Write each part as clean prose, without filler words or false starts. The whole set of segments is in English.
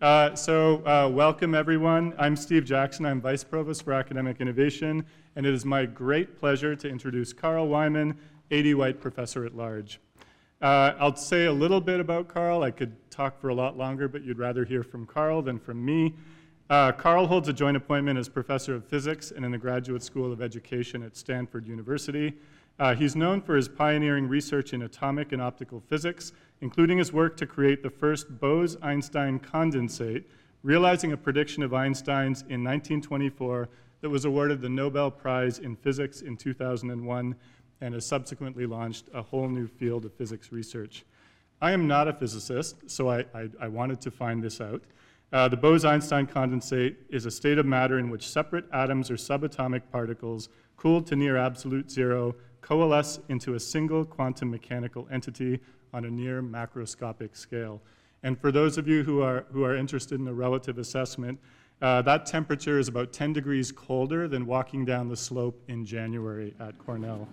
Welcome everyone. I'm Steve Jackson. I'm Vice Provost for Academic Innovation, and it is my great pleasure to introduce Carl Wieman, A.D. White Professor at Large. I'll say a little bit about Carl. I could talk for a lot longer, but you'd rather hear from Carl than from me. Carl holds a joint appointment as Professor of Physics and in the Graduate School of Education at Stanford University. He's known for his pioneering research in atomic and optical physics, including his work to create the first Bose-Einstein condensate, realizing a prediction of Einstein's in 1924 that was awarded the Nobel Prize in Physics in 2001 and has subsequently launched a whole new field of physics research. I am not a physicist, so I wanted to find this out. The Bose-Einstein condensate is a state of matter in which separate atoms or subatomic particles, cooled to near absolute zero, coalesce into a single quantum mechanical entity on a near macroscopic scale. And for those of you who are interested in a relative assessment, that temperature is about 10 degrees colder than walking down the slope in January at Cornell.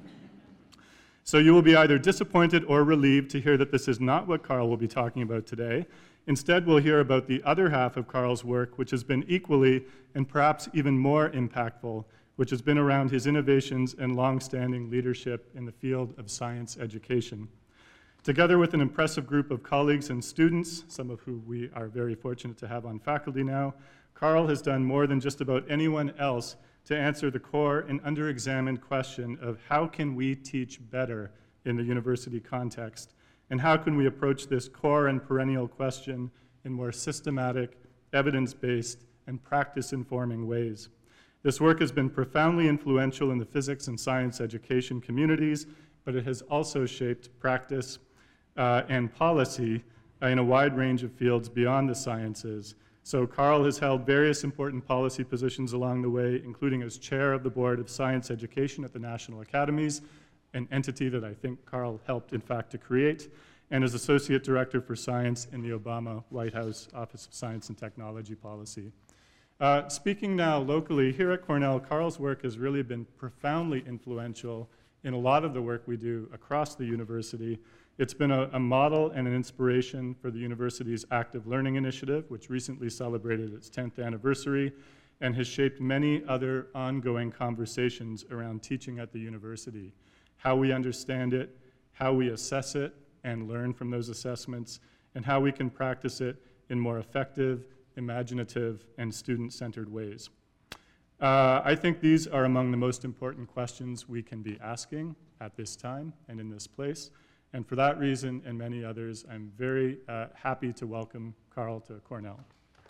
So you will be either disappointed or relieved to hear that this is not what Carl will be talking about today. Instead, we'll hear about the other half of Carl's work, which has been equally and perhaps even more impactful, which has been around his innovations and long-standing leadership in the field of science education. Together with an impressive group of colleagues and students, some of whom we are very fortunate to have on faculty now, Carl has done more than just about anyone else to answer the core and under-examined question of how can we teach better in the university context, and how can we approach this core and perennial question in more systematic, evidence-based, and practice-informing ways. This work has been profoundly influential in the physics and science education communities, but it has also shaped practice and policy in a wide range of fields beyond the sciences. So Carl has held various important policy positions along the way, including as chair of the Board of Science Education at the National Academies, an entity that I think Carl helped, in fact, to create, and as Associate Director for Science in the Obama White House Office of Science and Technology Policy. Speaking now locally, here at Cornell, Carl's work has really been profoundly influential in a lot of the work we do across the university. It's been a model and an inspiration for the university's Active Learning Initiative, which recently celebrated its 10th anniversary, and has shaped many other ongoing conversations around teaching at the university, how we understand it, how we assess it and learn from those assessments, and how we can practice it in more effective, imaginative, and student-centered ways. I think these are among the most important questions we can be asking at this time and in this place. And for that reason and many others, I'm very happy to welcome Carl to Cornell.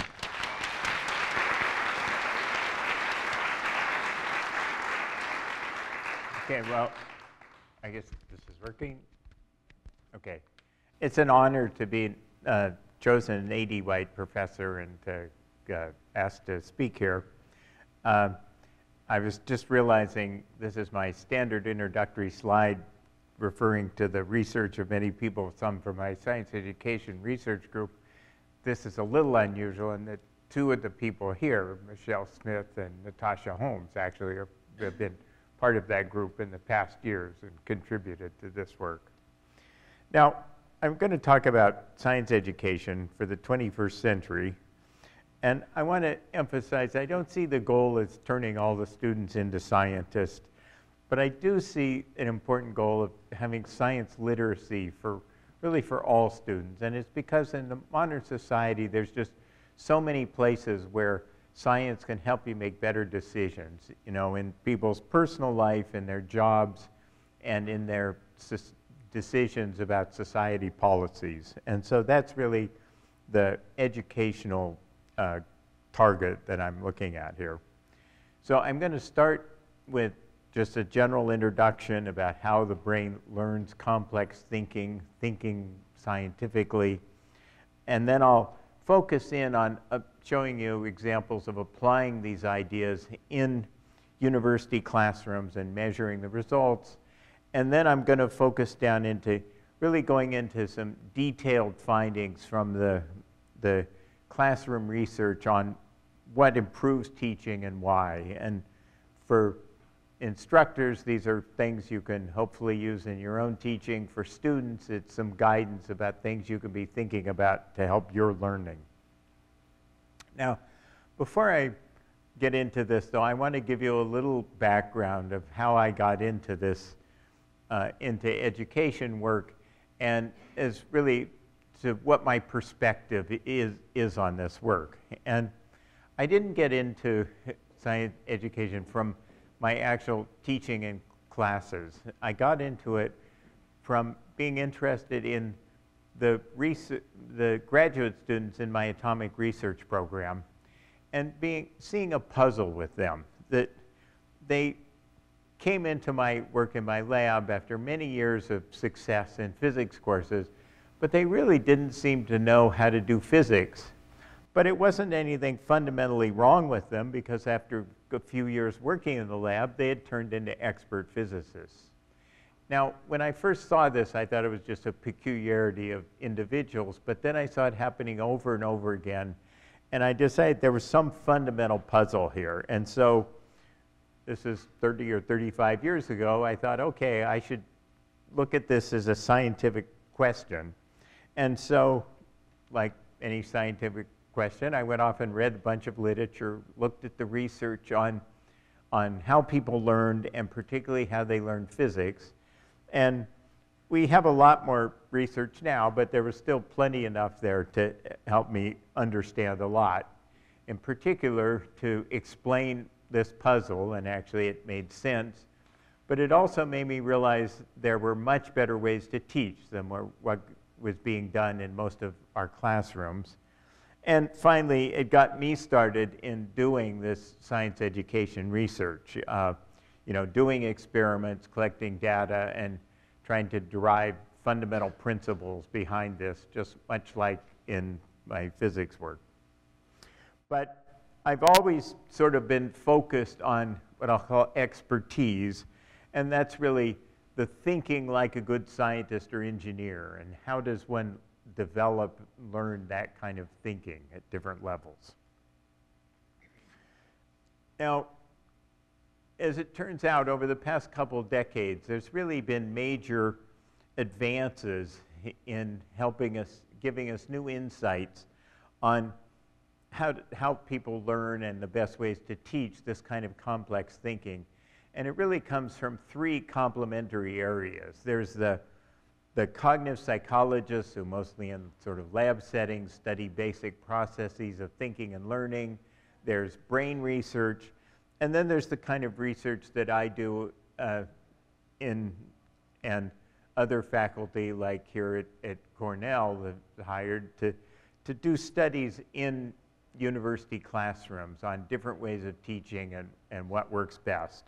Okay, well, I guess this is working. Okay. It's an honor to be chosen an A.D. White Professor and to asked to speak here. I was just realizing this is my standard introductory slide referring to the research of many people, some from my science education research group. This is a little unusual in that two of the people here, Michelle Smith and Natasha Holmes, actually have been part of that group in the past years and contributed to this work. Now, I'm going to talk about science education for the 21st century. And I want to emphasize, I don't see the goal as turning all the students into scientists, but I do see an important goal of having science literacy really for all students. And it's because in the modern society, there's just so many places where science can help you make better decisions, you know, in people's personal life, in their jobs, and in their decisions about society policies. And so that's really the educational target that I'm looking at here. So I'm going to start with just a general introduction about how the brain learns complex thinking scientifically, and then I'll focus in on showing you examples of applying these ideas in university classrooms and measuring the results. And then I'm going to focus down into really going into some detailed findings from the classroom research on what improves teaching and why. And for instructors, these are things you can hopefully use in your own teaching. For students, it's some guidance about things you can be thinking about to help your learning. Now, before I get into this, though, I want to give you a little background of how I got into this, into education work, and is really to what my perspective is on this work. And I didn't get into science education from my actual teaching in classes. I got into it from being interested in the graduate students in my atomic research program, and seeing a puzzle with them, that they came into my work in my lab after many years of success in physics courses, but they really didn't seem to know how to do physics. But it wasn't anything fundamentally wrong with them, because after a few years working in the lab, they had turned into expert physicists. Now, when I first saw this, I thought it was just a peculiarity of individuals, but then I saw it happening over and over again, and I decided there was some fundamental puzzle here. And so, this is 30 or 35 years ago, I thought, okay, I should look at this as a scientific question. And so, like any scientific question, I went off and read a bunch of literature, looked at the research on how people learned, and particularly how they learned physics. And we have a lot more research now, but there was still plenty enough there to help me understand a lot. In particular, to explain this puzzle, and actually it made sense, but it also made me realize there were much better ways to teach than what was being done in most of our classrooms. And finally, it got me started in doing this science education research, doing experiments, collecting data, and trying to derive fundamental principles behind this, just much like in my physics work. But I've always sort of been focused on what I'll call expertise, and that's really the thinking like a good scientist or engineer, and how does one develop, learn that kind of thinking at different levels. Now, as it turns out, over the past couple of decades, there's really been major advances in helping us, giving us new insights on how people learn and the best ways to teach this kind of complex thinking. And it really comes from three complementary areas. There's the cognitive psychologists, who mostly in sort of lab settings study basic processes of thinking and learning. There's brain research. And then there's the kind of research that I do and other faculty, like here at Cornell, have hired to do studies in university classrooms on different ways of teaching and what works best.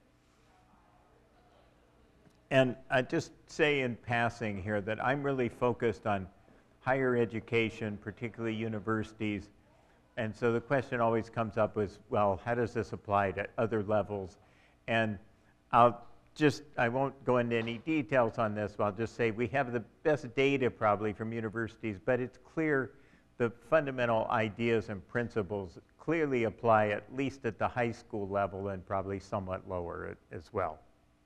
And I just say in passing here that I'm really focused on higher education, particularly universities. And so the question always comes up is, well, how does this apply to other levels? And I won't go into any details on this, but I'll just say we have the best data probably from universities, but it's clear the fundamental ideas and principles clearly apply at least at the high school level, and probably somewhat lower as well.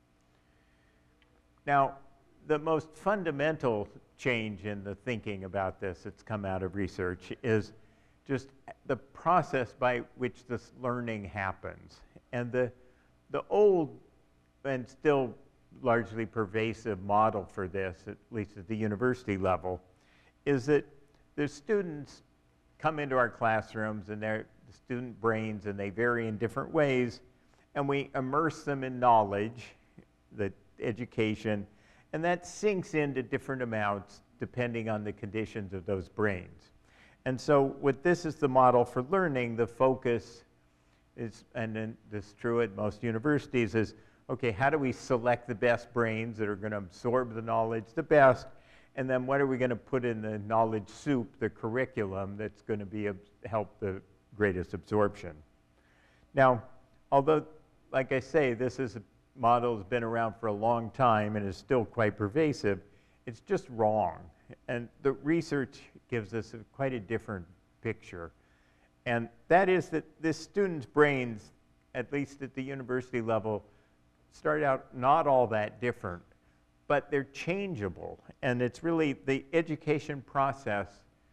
Now, the most fundamental change in the thinking about this that's come out of research is just the process by which this learning happens. And the old and still largely pervasive model for this, at least at the university level, is that the students come into our classrooms, and they're the student brains, and they vary in different ways, and we immerse them in knowledge, the education, and that sinks into different amounts depending on the conditions of those brains. And so what this is the model for learning, the focus is, and then this is true at most universities, is, okay, how do we select the best brains that are going to absorb the knowledge the best, and then what are we going to put in the knowledge soup, the curriculum, that's going to help the greatest absorption. Now, although, like I say, this is a model has been around for a long time and is still quite pervasive, it's just wrong. And the research gives us quite a different picture. And that is that this student's brains, at least at the university level, start out not all that different, but they're changeable. And it's really the education process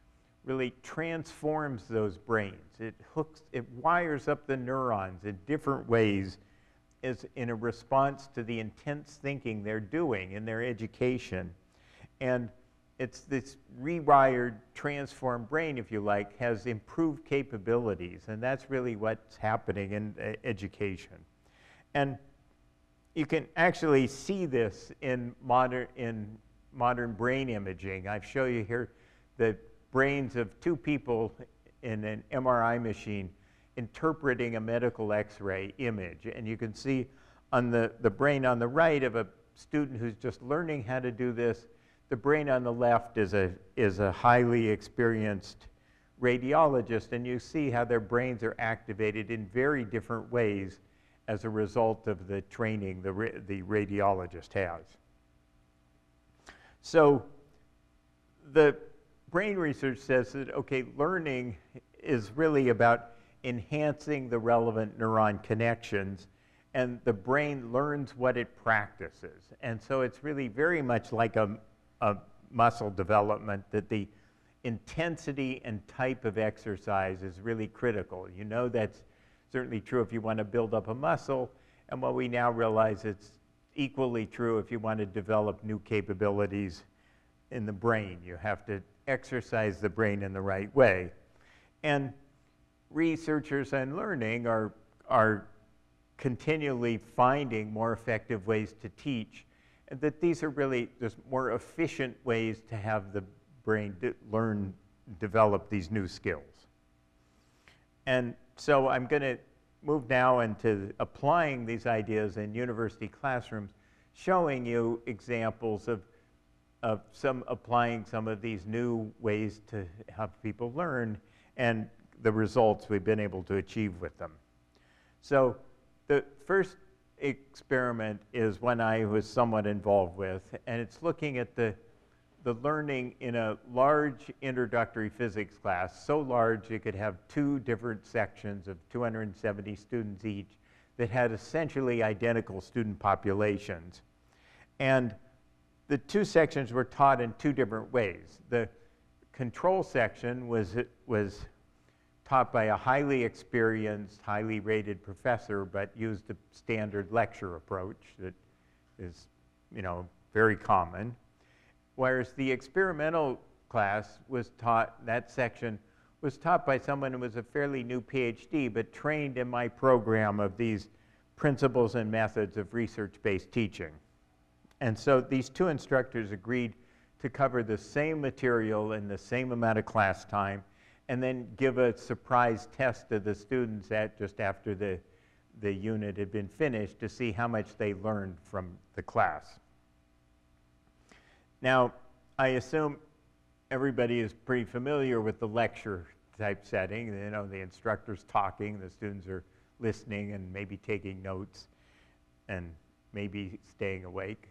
really transforms those brains. It wires up the neurons in different ways as in a response to the intense thinking they're doing in their education. And it's this rewired, transformed brain, if you like, has improved capabilities, and that's really what's happening in education. And you can actually see this in modern brain imaging. I've shown you here the brains of two people in an MRI machine interpreting a medical X-ray image. And you can see on the brain on the right of a student who's just learning how to do this. The brain on the left is a highly experienced radiologist, and you see how their brains are activated in very different ways as a result of the training the radiologist has. So the brain research says that, okay, learning is really about enhancing the relevant neuron connections, and the brain learns what it practices. And so it's really very much like a muscle development, that the intensity and type of exercise is really critical. You know that's certainly true if you want to build up a muscle, and what we now realize it's equally true if you want to develop new capabilities in the brain. You have to exercise the brain in the right way. And researchers and learning are continually finding more effective ways to teach, and that these are really just more efficient ways to have the brain develop these new skills. And so I'm going to move now into applying these ideas in university classrooms, showing you examples of applying some of these new ways to have people learn and the results we've been able to achieve with them. So the first experiment is one I was somewhat involved with, and it's looking at the learning in a large introductory physics class, so large it could have two different sections of 270 students each that had essentially identical student populations. And the two sections were taught in two different ways. The control section was taught by a highly experienced, highly rated professor, but used a standard lecture approach that is, very common. Whereas the experimental class was taught, that section was taught by someone who was a fairly new PhD, but trained in my program of these principles and methods of research-based teaching. And so these two instructors agreed to cover the same material in the same amount of class time, and then give a surprise test to the students just after the unit had been finished to see how much they learned from the class. Now, I assume everybody is pretty familiar with the lecture type setting. The instructor's talking, the students are listening and maybe taking notes and maybe staying awake.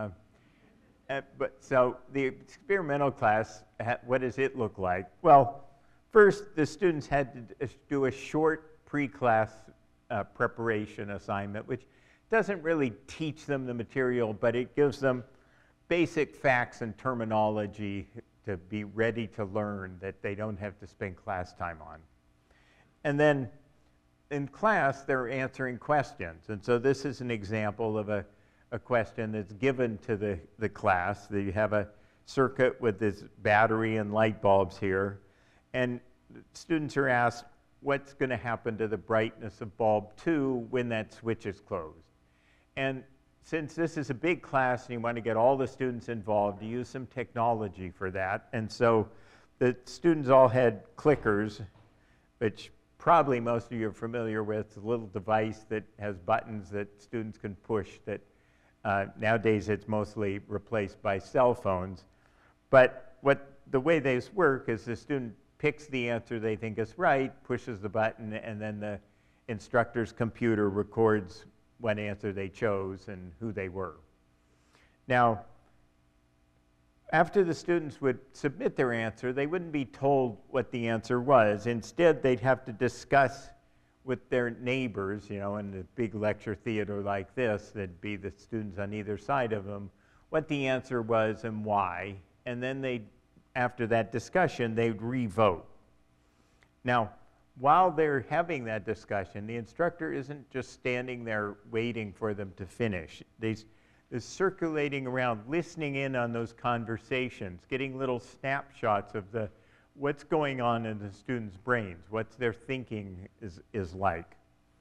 So the experimental class, what does it look like? Well, first, the students had to do a short pre-class preparation assignment, which doesn't really teach them the material, but it gives them basic facts and terminology to be ready to learn that they don't have to spend class time on. And then in class, they're answering questions. And so this is an example of a question that's given to the class. You have a circuit with this battery and light bulbs here. And students are asked, what's going to happen to the brightness of bulb 2 when that switch is closed? And since this is a big class and you want to get all the students involved, you use some technology for that. And so the students all had clickers, which probably most of you are familiar with, a little device that has buttons that students can push that nowadays it's mostly replaced by cell phones. But the way these work is the student picks the answer they think is right, pushes the button, and then the instructor's computer records what answer they chose and who they were. Now, after the students would submit their answer, they wouldn't be told what the answer was. Instead, they'd have to discuss with their neighbors, in a big lecture theater like this, that'd be the students on either side of them, what the answer was and why. And then they'd after that discussion, they'd re-vote. Now, while they're having that discussion, the instructor isn't just standing there waiting for them to finish. They're circulating around, listening in on those conversations, getting little snapshots of what's going on in the students' brains, what their thinking is like.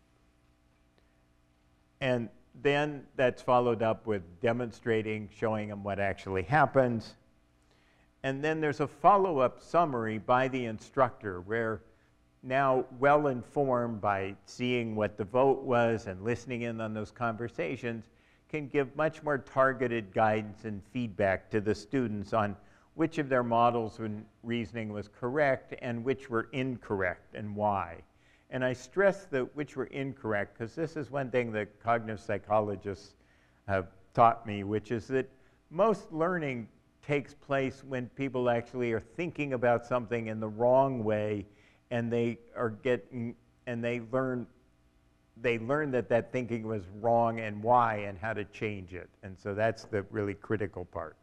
And then that's followed up with demonstrating, showing them what actually happens. And then there's a follow-up summary by the instructor where, now well informed by seeing what the vote was and listening in on those conversations, can give much more targeted guidance and feedback to the students on which of their models and reasoning was correct and which were incorrect and why. And I stress that which were incorrect because this is one thing that cognitive psychologists have taught me, which is that most learning takes place when people actually are thinking about something in the wrong way, and they learn that thinking was wrong and why and how to change it. And so that's the really critical part.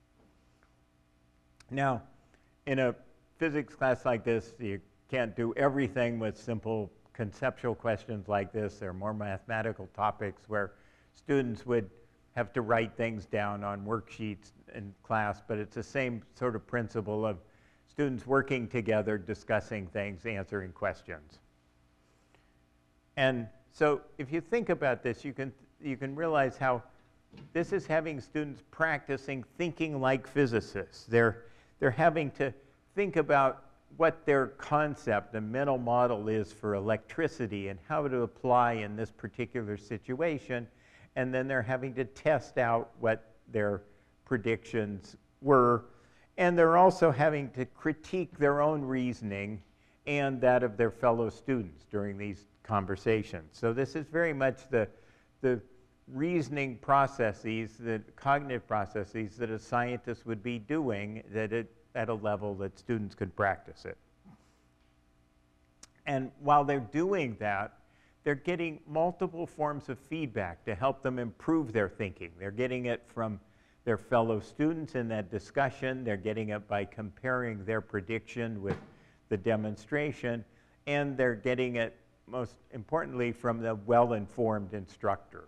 Now, in a physics class like this, you can't do everything with simple conceptual questions like this. There are more mathematical topics where students would have to write things down on worksheets in class, but it's the same sort of principle of students working together, discussing things, answering questions. And so if you think about this, you can realize how this is having students practicing thinking like physicists. They're having to think about what their concept, the mental model is for electricity and how to apply in this particular situation. And then they're having to test out what their predictions were. And they're also having to critique their own reasoning and that of their fellow students during these conversations. So this is very much the reasoning processes, the cognitive processes that a scientist would be doing at a level that students could practice it. And while they're doing that, they're getting multiple forms of feedback to help them improve their thinking. They're getting it from their fellow students in that discussion. They're getting it by comparing their prediction with the demonstration. And they're getting it, most importantly, from the well-informed instructor.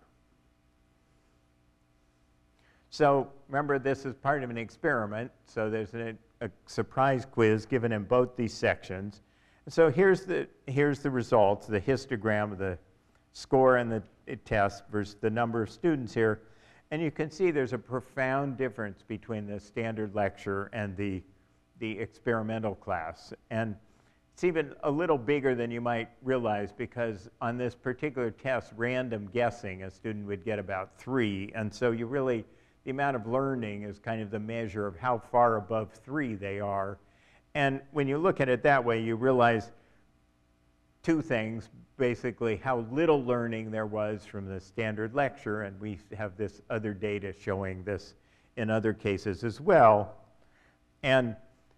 So remember, this is part of an experiment. So there's a surprise quiz given in both these sections. So here's the results, the histogram of the score and the test versus the number of students here. And you can see there's a profound difference between the standard lecture and the experimental class. And it's even a little bigger than you might realize, because on this particular test, random guessing, a student would get about 3. And so the amount of learning is kind of the measure of how far above 3 they are. And when you look at it that way, you realize two things, basically how little learning there was from the standard lecture, and we have this other data showing this in other cases as well, and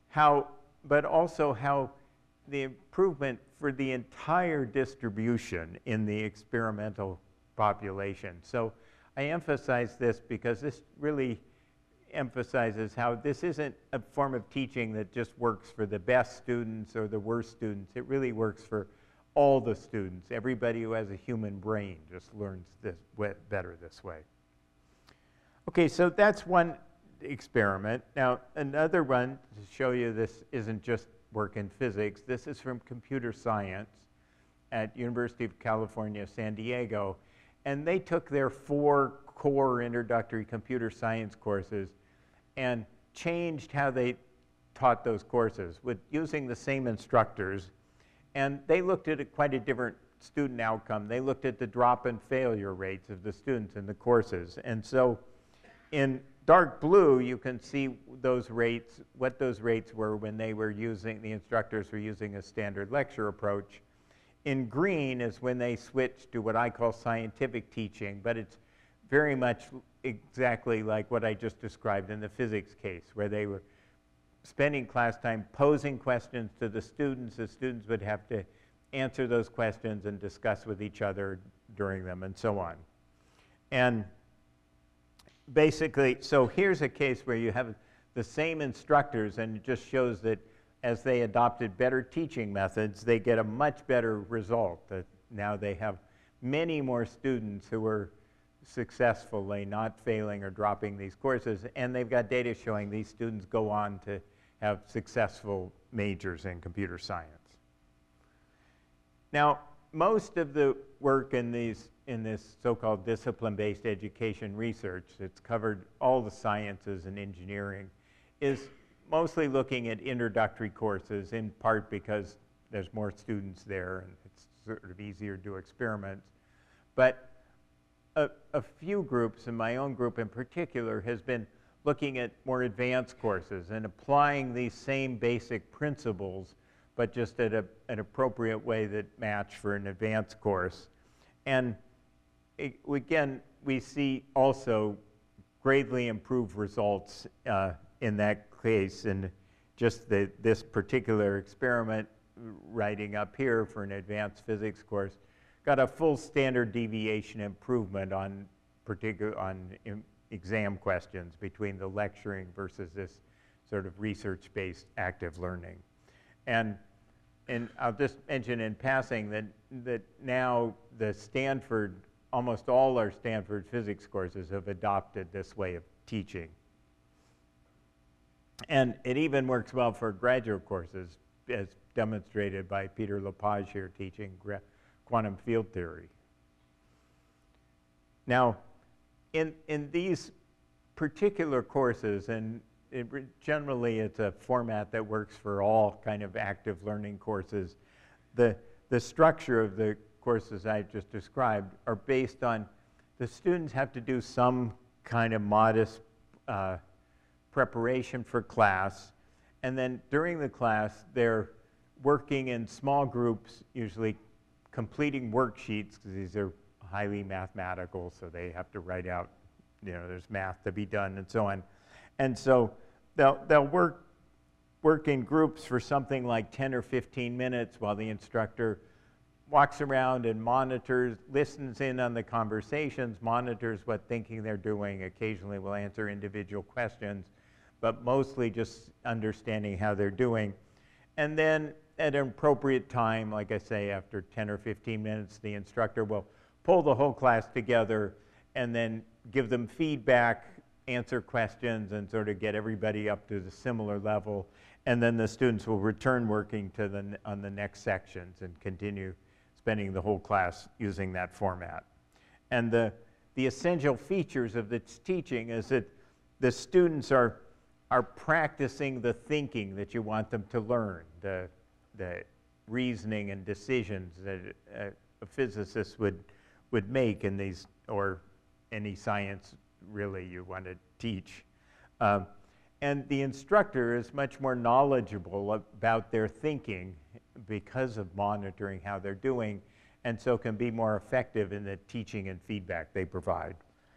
but also how the improvement for the entire distribution in the experimental population. So I emphasize this because this really emphasizes how this isn't a form of teaching that just works for the best students or the worst students. It really works for all the students. Everybody who has a human brain just learns this better this way. Okay, so that's one experiment. Now, another one to show you this isn't just work in physics. This is from computer science at University of California, San Diego. And they took their 4 core introductory computer science courses and changed how they taught those courses with using the same instructors. And they looked at quite a different student outcome. They looked at the drop and failure rates of the students in the courses. And so in dark blue, you can see those rates, what those rates were when the instructors were using a standard lecture approach. In green is when they switched to what I call scientific teaching, but it's very much exactly like what I just described in the physics case, where they were spending class time posing questions to the students. The students would have to answer those questions and discuss with each other during them and so on. And basically, so here's a case where you have the same instructors, and it just shows that as they adopted better teaching methods, they get a much better result. That now they have many more students who are successfully not failing or dropping these courses, and they've got data showing these students go on to have successful majors in computer science. Now, most of the work in this so-called discipline-based education research that's covered all the sciences and engineering is mostly looking at introductory courses, in part because there's more students there and it's sort of easier to do experiments. But a few groups, and my own group in particular, has been looking at more advanced courses and applying these same basic principles, but just at an appropriate way that match for an advanced course. And again, we see also greatly improved results in that case. And just this particular experiment, writing up here for an advanced physics course, got a full standard deviation improvement on exam questions between the lecturing versus this sort of research-based active learning. And I'll just mention in passing that now the Stanford, almost all our Stanford physics courses have adopted this way of teaching. And it even works well for graduate courses, as demonstrated by Peter Lepage here teaching quantum field theory. Now, in these particular courses, and generally it's a format that works for all kind of active learning courses, the structure of the courses I just described are based on the students have to do some kind of modest preparation for class, and then during the class they're working in small groups, usually completing worksheets, because these are highly mathematical, so they have to write out, there's math to be done and so on. And so they'll work in groups for something like 10 or 15 minutes while the instructor walks around and monitors, listens in on the conversations, monitors what thinking they're doing, occasionally will answer individual questions, but mostly just understanding how they're doing. And then at an appropriate time, like I say, after 10 or 15 minutes, the instructor will pull the whole class together and then give them feedback, answer questions, and sort of get everybody up to the similar level. And then the students will return working on the next sections and continue spending the whole class using that format. And the essential features of this teaching is that the students are practicing the thinking that you want them to learn, the reasoning and decisions that a physicist would make in these, or any science really you want to teach. And the instructor is much more knowledgeable about their thinking because of monitoring how they're doing, and so can be more effective in the teaching and feedback they provide.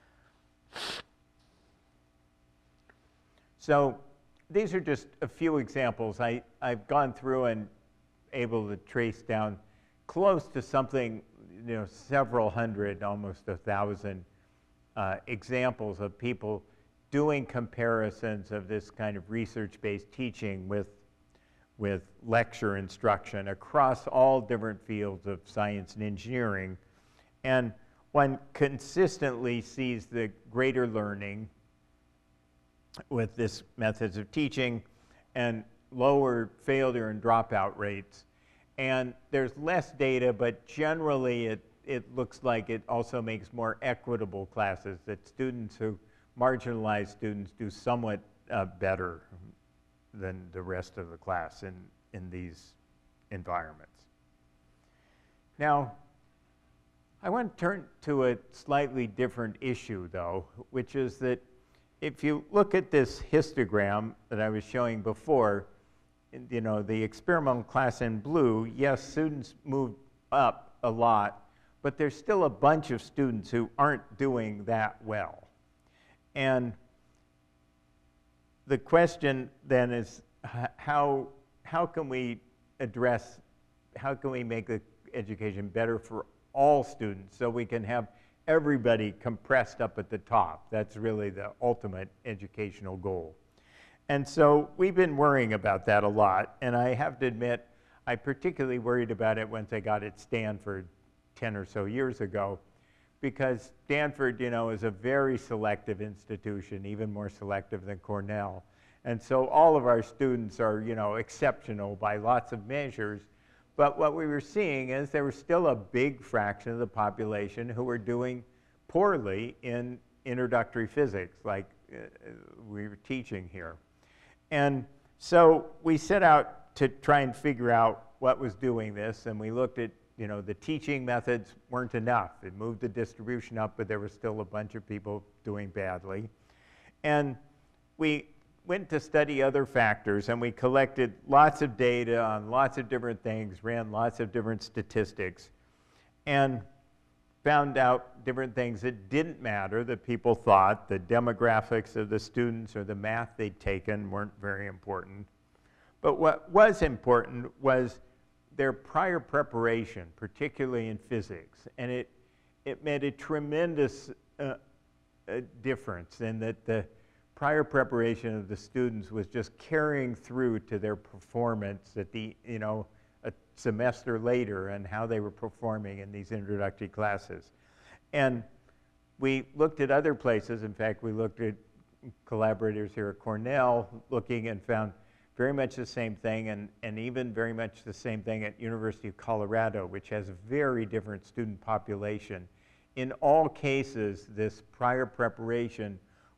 So these are just a few examples. I've gone through and able to trace down close to something, several hundred, almost 1,000 examples of people doing comparisons of this kind of research-based teaching with lecture instruction across all different fields of science and engineering. And one consistently sees the greater learning with this methods of teaching and lower failure and dropout rates. And there's less data, but generally it looks like it also makes more equitable classes, that marginalized students do somewhat better than the rest of the class in these environments. Now, I want to turn to a slightly different issue, though, which is that if you look at this histogram that I was showing before, the experimental class in blue, yes, students moved up a lot, but there's still a bunch of students who aren't doing that well. And the question then is, how can we make the education better for all students so we can have everybody compressed up at the top? That's really the ultimate educational goal. And so we've been worrying about that a lot, and I have to admit, I particularly worried about it once I got at Stanford 10 or so years ago, because Stanford, is a very selective institution, even more selective than Cornell. And so all of our students are, exceptional by lots of measures. But what we were seeing is there was still a big fraction of the population who were doing poorly in introductory physics, like we were teaching here. And so we set out to try and figure out what was doing this, and we looked at, the teaching methods weren't enough. It moved the distribution up, but there was still a bunch of people doing badly. And we went to study other factors, and we collected lots of data on lots of different things, ran lots of different statistics, and found out different things that didn't matter, that people thought the demographics of the students or the math they'd taken weren't very important. But what was important was their prior preparation, particularly in physics. And it made a tremendous difference in that the prior preparation of the students was just carrying through to their performance at the, a semester later, and how they were performing in these introductory classes. And we looked at other places. In fact, we looked at collaborators here at Cornell looking and found very much the same thing, and even very much the same thing at University of Colorado, which has a very different student population. In all cases, this prior preparation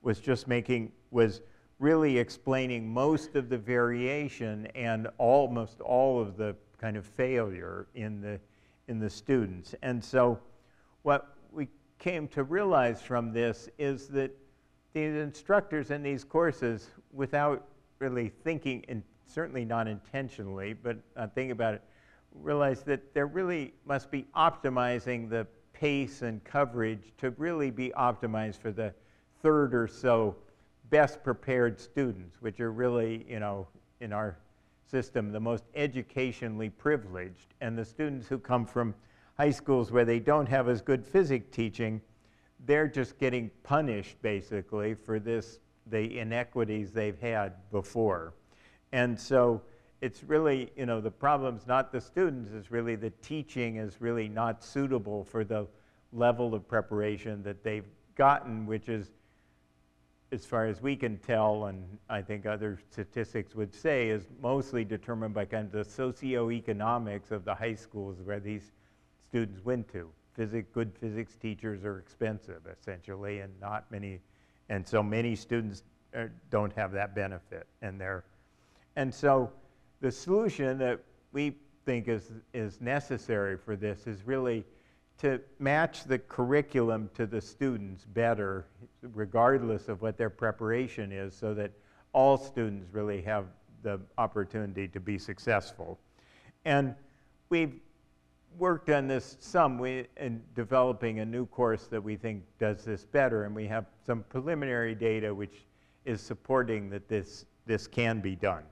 was really explaining most of the variation and almost all of the kind of failure in the students. And so what we came to realize from this is that the instructors in these courses, without really thinking, and certainly not intentionally, but thinking about it, realized that there really must be optimizing the pace and coverage to really be optimized for the third or so best prepared students, which are really, in our system, the most educationally privileged. And the students who come from high schools where they don't have as good physics teaching, they're just getting punished, basically, for the inequities they've had before. And so it's really, the problem's not the students, it's really the teaching is really not suitable for the level of preparation that they've gotten, which is, as far as we can tell, and I think other statistics would say, is mostly determined by kind of the socioeconomics of the high schools where these students went to. Good physics teachers are expensive, essentially, and so many students don't have that benefit. And so the solution that we think is necessary for this is really to match the curriculum to the students better, regardless of what their preparation is, so that all students really have the opportunity to be successful. And we've worked on this some in developing a new course that we think does this better, and we have some preliminary data which is supporting that this can be done.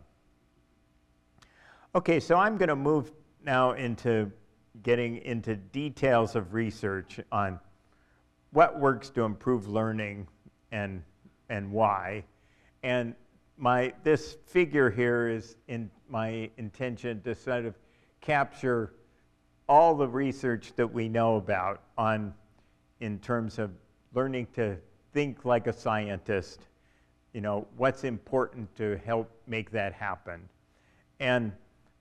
Okay, so I'm going to move now into getting into details of research on what works to improve learning and why. And this figure here is in my intention to sort of capture all the research that we know about in terms of learning to think like a scientist, what's important to help make that happen. And,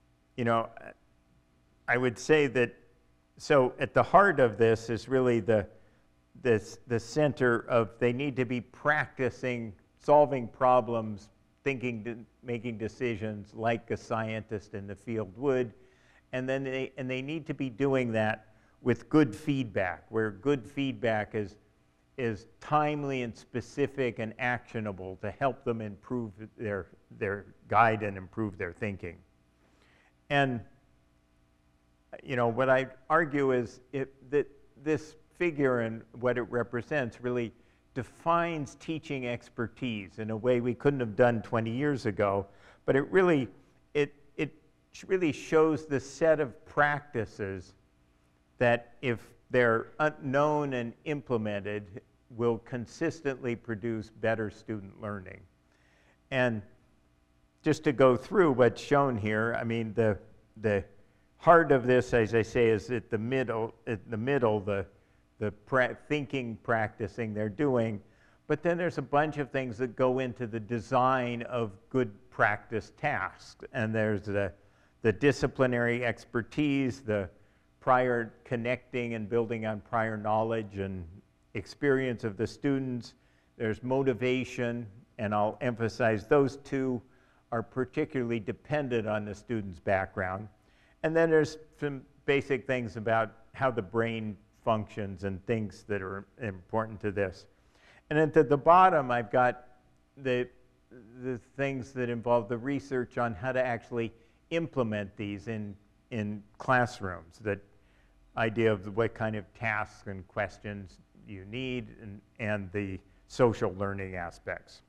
I would say that, so at the heart of this is really the center of they need to be practicing solving problems, making decisions like a scientist in the field would, and then they need to be doing that with good feedback, where good feedback is timely and specific and actionable to help them improve their guide and improve their thinking. And what I argue is that this figure and what it represents really defines teaching expertise in a way we couldn't have done 20 years ago, but it really shows the set of practices that, if they're known and implemented, will consistently produce better student learning. And just to go through what's shown here, I mean, the heart of this, as I say, is at the middle, the thinking, practicing they're doing. But then there's a bunch of things that go into the design of good practice tasks. And there's the disciplinary expertise, the prior connecting and building on prior knowledge and experience of the students. There's motivation, and I'll emphasize those two are particularly dependent on the student's background. And then there's some basic things about how the brain functions and things that are important to this. And then at the bottom, I've got the things that involve the research on how to actually implement these in classrooms, the idea of what kind of tasks and questions you need, and the social learning aspects.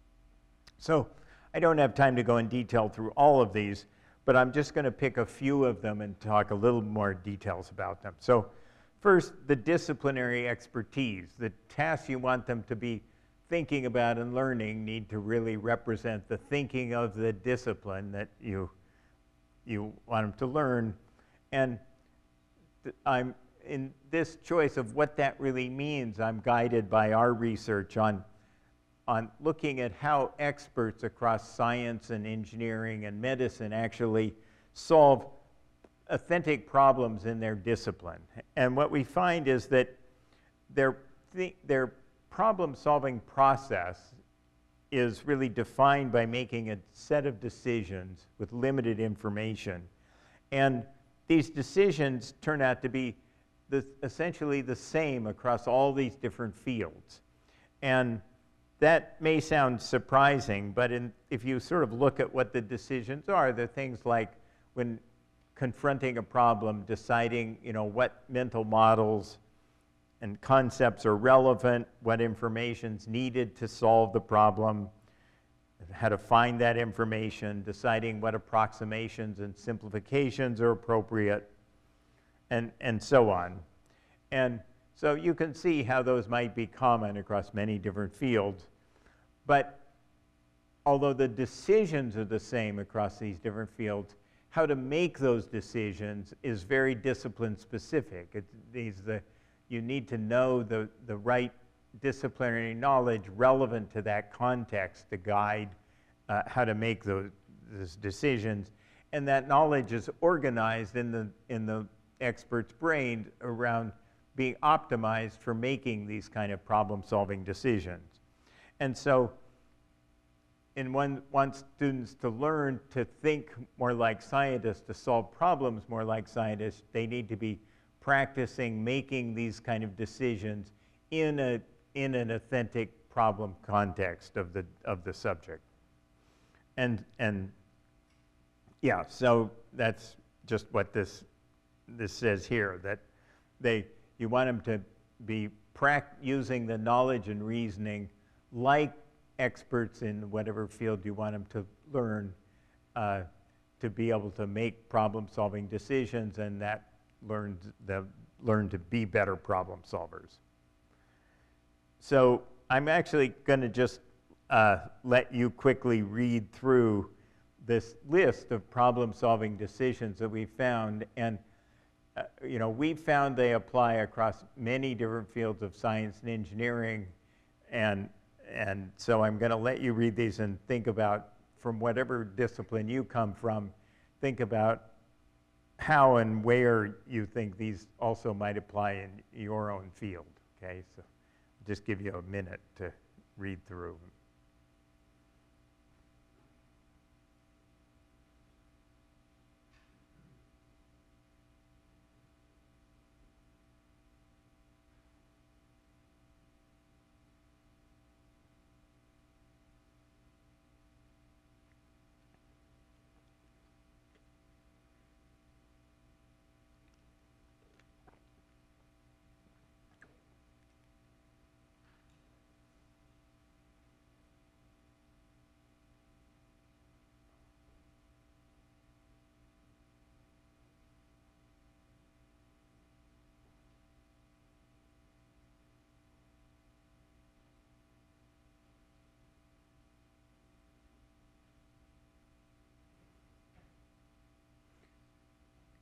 So I don't have time to go in detail through all of these, but I'm just going to pick a few of them and talk a little more details about them. So first, the disciplinary expertise. The tasks you want them to be thinking about and learning need to really represent the thinking of the discipline that you want them to learn. And I'm in this choice of what that really means, I'm guided by our research on looking at how experts across science and engineering and medicine actually solve authentic problems in their discipline. And what we find is that their problem-solving process is really defined by making a set of decisions with limited information. And these decisions turn out to be essentially the same across all these different fields. And that may sound surprising, but if you sort of look at what the decisions are, they're things like when confronting a problem, deciding, what mental models and concepts are relevant, what information's needed to solve the problem, how to find that information, deciding what approximations and simplifications are appropriate, and so on. And so you can see how those might be common across many different fields. But although the decisions are the same across these different fields, how to make those decisions is very discipline specific. You need to know the right disciplinary knowledge relevant to that context to guide how to make those decisions. And that knowledge is organized in the expert's brain around being optimized for making these kind of problem-solving decisions. And so, want students to learn to think more like scientists, to solve problems more like scientists, they need to be practicing making these kind of decisions in an authentic problem context of the subject. And yeah, so that's just what this says here, that you want them to be using the knowledge and reasoning like experts in whatever field you want them to learn to be able to make problem-solving decisions, and that learn to be better problem solvers. So I'm actually going to just let you quickly read through this list of problem-solving decisions that we found, and we found they apply across many different fields of science and engineering, and so I'm going to let you read these and think about, from whatever discipline you come from, think about how and where you think these also might apply in your own field, okay? So I'll just give you a minute to read through.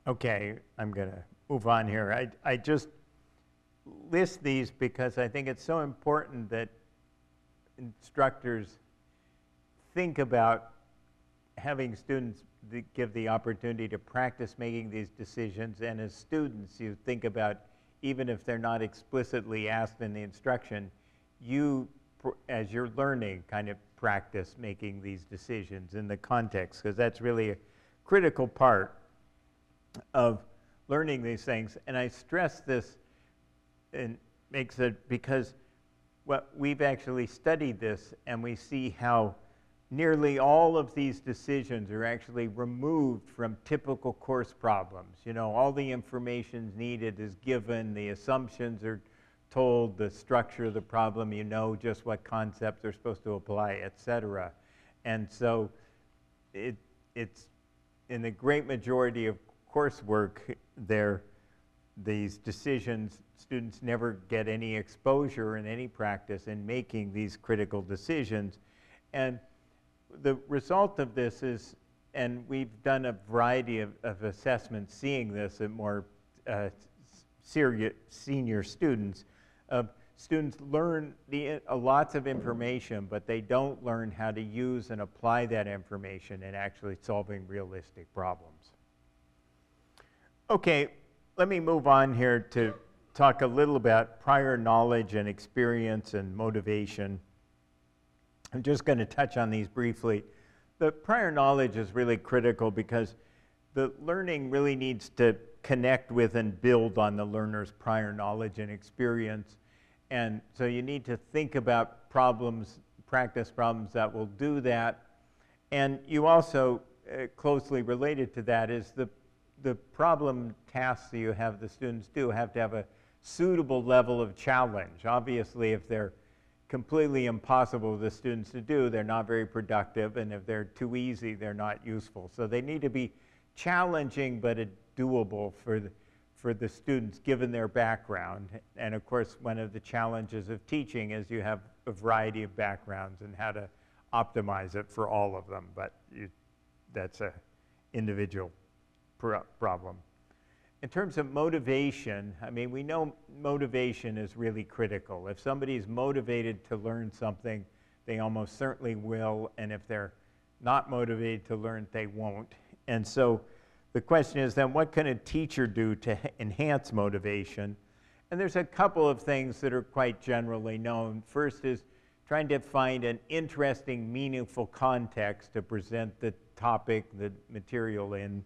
Okay, I'm going to move on here. I just list these because I think it's so important that instructors think about having students give the opportunity to practice making these decisions, and as students, you think about, even if they're not explicitly asked in the instruction, you, as you're learning, kind of practice making these decisions in the context, because that's really a critical part of learning these things. And I stress this and makes it because we've actually studied this, and we see how nearly all of these decisions are actually removed from typical course problems. You know, all the information needed is given, the assumptions are told, the structure of the problem, you know just what concepts are supposed to apply, etc. And so it's in the great majority of coursework these decisions, students never get any exposure and any practice in making these critical decisions. And the result of this is, and we've done a variety of assessments seeing this at more senior students, students learn lots of information, but they don't learn how to use and apply that information in actually solving realistic problems. Okay, let me move on here to talk a little about prior knowledge and experience and motivation. I'm just going to touch on these briefly. The prior knowledge is really critical because the learning really needs to connect with and build on the learner's prior knowledge and experience. And so you need to think about problems, practice problems that will do that. And you also, closely related to that, is the problem tasks that you have the students do have to have a suitable level of challenge. Obviously, if they're completely impossible for the students to do, they're not very productive, and if they're too easy, they're not useful. So they need to be challenging but doable for the students given their background. And of course, one of the challenges of teaching is you have a variety of backgrounds and how to optimize it for all of them, but that's an individual problem. In terms of motivation, I mean, we know motivation is really critical. If somebody's motivated to learn something, they almost certainly will, and if they're not motivated to learn, they won't. And so the question is then, what can a teacher do to enhance motivation? And there's a couple of things that are quite generally known. First is trying to find an interesting, meaningful context to present the topic, the material in,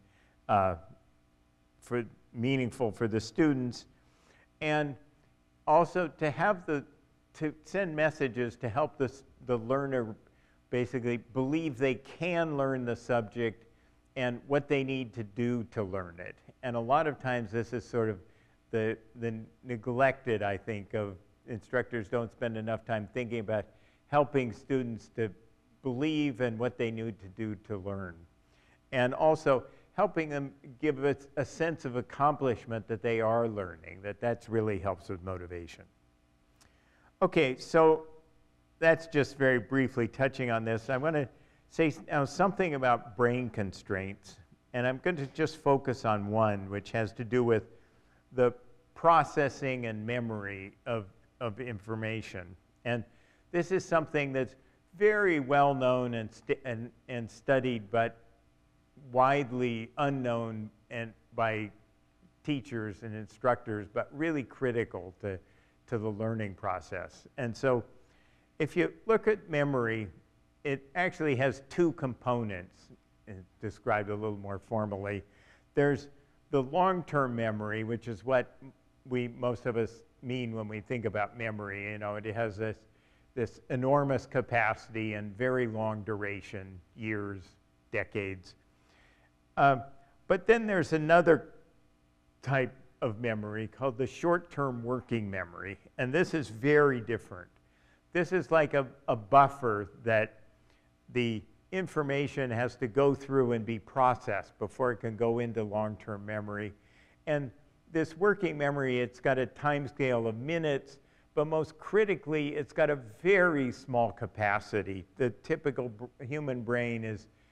meaningful for the students, and also to send messages to help the learner basically believe they can learn the subject and what they need to do to learn it. And a lot of times this is sort of the neglected, I think, of instructors don't spend enough time thinking about helping students to believe in what they need to do to learn. And also helping them give a sense of accomplishment that they are learning, that really helps with motivation. Okay, so that's just very briefly touching on this. I want to say now something about brain constraints, and I'm going to just focus on one, which has to do with the processing and memory of information. And this is something that's very well known and studied, but widely unknown by teachers and instructors, but really critical to the learning process. And so if you look at memory, it actually has two components, described a little more formally. There's the long-term memory, which is what most of us mean when we think about memory. You know, it has this enormous capacity and very long duration, years, decades. But then there's another type of memory called the short-term working memory, and this is very different. This is like a buffer that the information has to go through and be processed before it can go into long-term memory. And this working memory, it's got a time scale of minutes, but most critically, it's got a very small capacity. The typical human brain is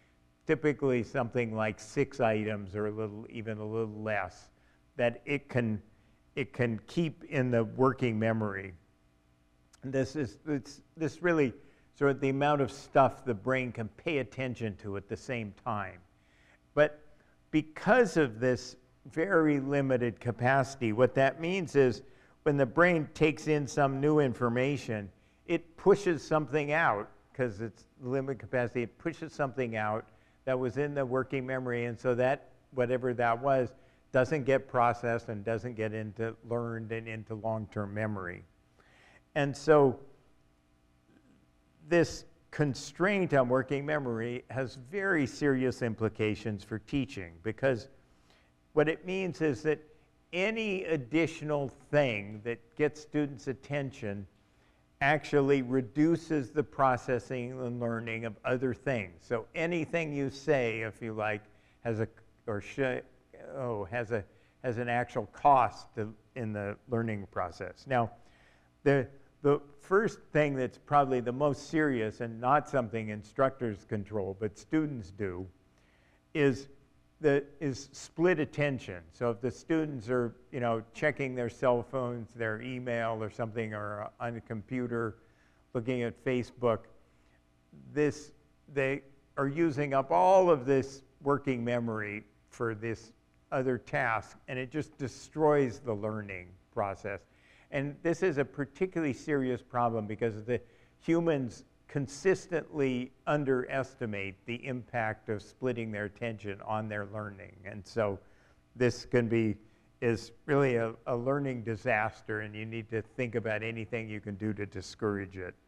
typically something like 6 items or even a little less, that it can keep in the working memory. And this really sort of the amount of stuff the brain can pay attention to at the same time. But because of this very limited capacity, what that means is when the brain takes in some new information, it pushes something out, because it's limited capacity, it pushes something out that was in the working memory, and so that, whatever that was, doesn't get processed and doesn't get learned and into long-term memory. And so this constraint on working memory has very serious implications for teaching, because what it means is that any additional thing that gets students' attention actually reduces the processing and learning of other things. So anything you say, if you like, has an actual cost in the learning process. Now, the first thing that's probably the most serious and not something instructors control, but students do, is split attention. So if the students are, checking their cell phones, their email or something, or on a computer, looking at Facebook, they are using up all of this working memory for this other task, and it just destroys the learning process. And this is a particularly serious problem because the humans consistently underestimate the impact of splitting their attention on their learning. And so this is really a learning disaster, and you need to think about anything you can do to discourage it.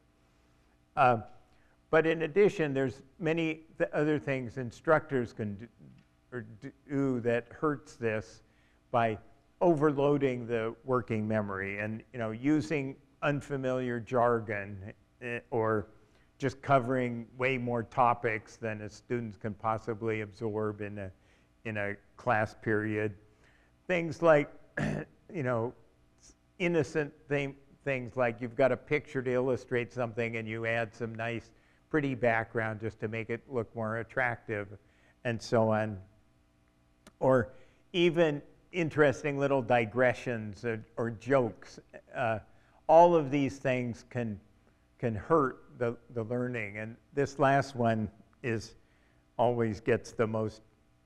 But in addition, there's many other things instructors can do that hurts this by overloading the working memory and using unfamiliar jargon or just covering way more topics than a students can possibly absorb in a class period. Things like, innocent things like you've got a picture to illustrate something and you add some nice, pretty background just to make it look more attractive, and so on. Or even interesting little digressions or jokes. All of these things can hurt the learning. And this last one always gets the most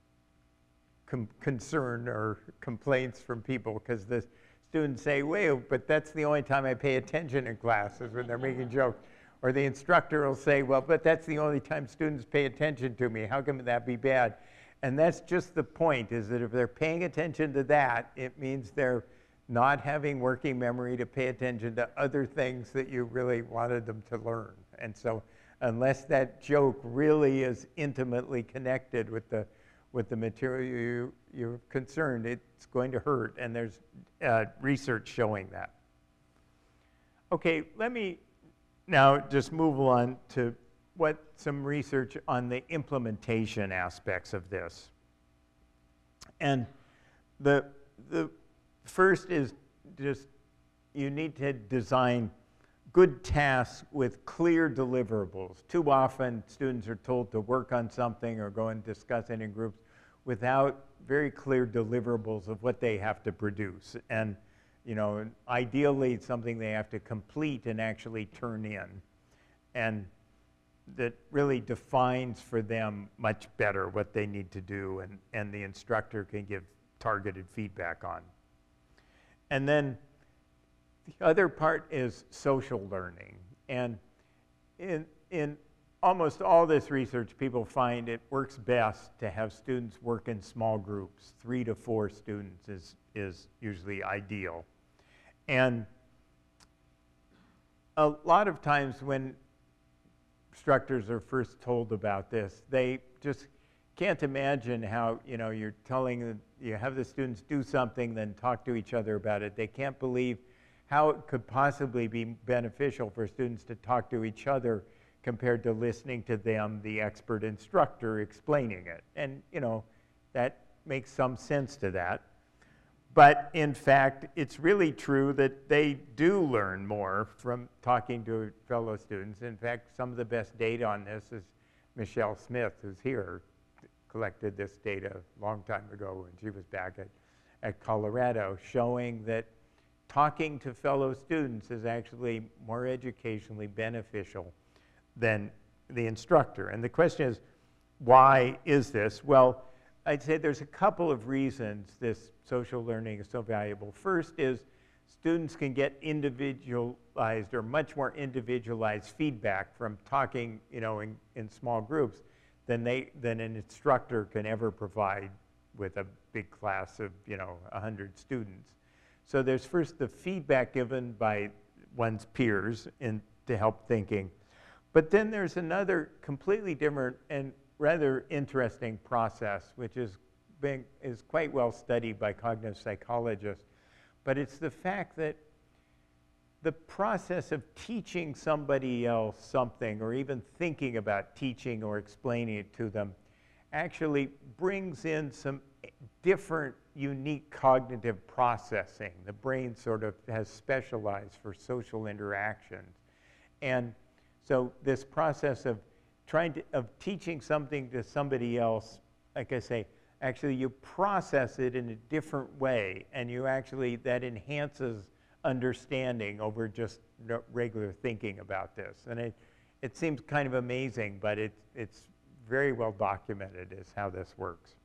concern or complaints from people, because the students say, wait, but that's the only time I pay attention in class is when they're making jokes. Or the instructor will say, well, but that's the only time students pay attention to me. How can that be bad? And that's just the point, is that if they're paying attention to that, it means they're not having working memory to pay attention to other things that you really wanted them to learn. And so unless that joke really is intimately connected with the material you're concerned, it's going to hurt, and there's research showing that. Okay, let me now just move on to some research on the implementation aspects of this. And the first is just you need to design good tasks with clear deliverables. Too often students are told to work on something or go and discuss it in groups without very clear deliverables of what they have to produce. And ideally it's something they have to complete and actually turn in. And that really defines for them much better what they need to do, and the instructor can give targeted feedback on. And then the other part is social learning. And in almost all this research, people find it works best to have students work in small groups. 3 to 4 students is usually ideal. And a lot of times when instructors are first told about this, they just can't imagine how, you're telling them, you have the students do something, then talk to each other about it. They can't believe how it could possibly be beneficial for students to talk to each other compared to listening to them, the expert instructor, explaining it. And, that makes some sense to that. But in fact, it's really true that they do learn more from talking to fellow students. In fact, some of the best data on this is Michelle Smith, who's here, collected this data a long time ago when she was back at Colorado, showing that talking to fellow students is actually more educationally beneficial than the instructor. And the question is, why is this? Well, I'd say there's a couple of reasons this social learning is so valuable. First is students can get individualized or much more individualized feedback from talking, in small groups than an instructor can ever provide with a big class of, 100 students. So there's first the feedback given by one's peers to help thinking. But then there's another completely different and rather interesting process, which is quite well studied by cognitive psychologists. But it's the fact that the process of teaching somebody else something, or even thinking about teaching or explaining it to them, actually brings in some different, unique cognitive processing. The brain sort of has specialized for social interactions. And so this process of teaching something to somebody else, like I say, actually you process it in a different way, and that enhances understanding over just regular thinking about this. And it seems kind of amazing, but it's very well documented as how this works.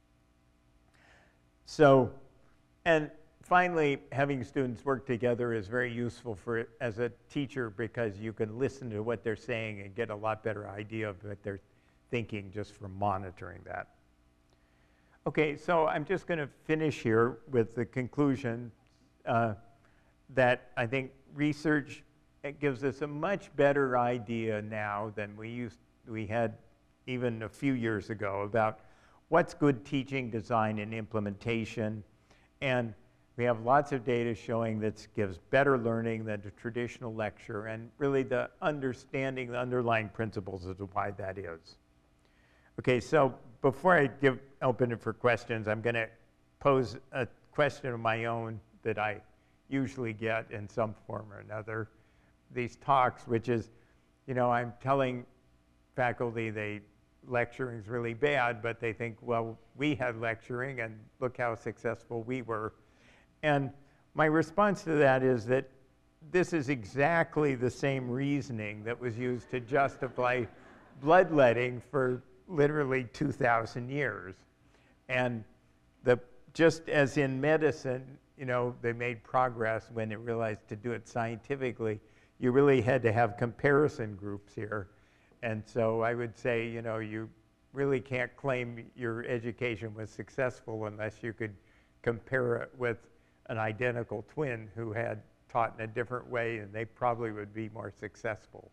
So, and finally, having students work together is very useful as a teacher, because you can listen to what they're saying and get a lot better idea of what they're thinking just from monitoring that. Okay, so I'm just going to finish here with the conclusion that I think research gives us a much better idea now than we had even a few years ago about what's good teaching, design, and implementation. And we have lots of data showing that gives better learning than a traditional lecture, and really the understanding the underlying principles as to why that is. Okay, so before I open it for questions, I'm going to pose a question of my own that I usually get in some form or another, these talks, which is, I'm telling faculty lecturing is really bad, but they think, well, we had lecturing and look how successful we were. And my response to that is that this is exactly the same reasoning that was used to justify bloodletting for literally 2,000 years. And just as in medicine, they made progress when they realized to do it scientifically, you really had to have comparison groups here. And so I would say, you really can't claim your education was successful unless you could compare it with an identical twin who had taught in a different way, and they probably would be more successful.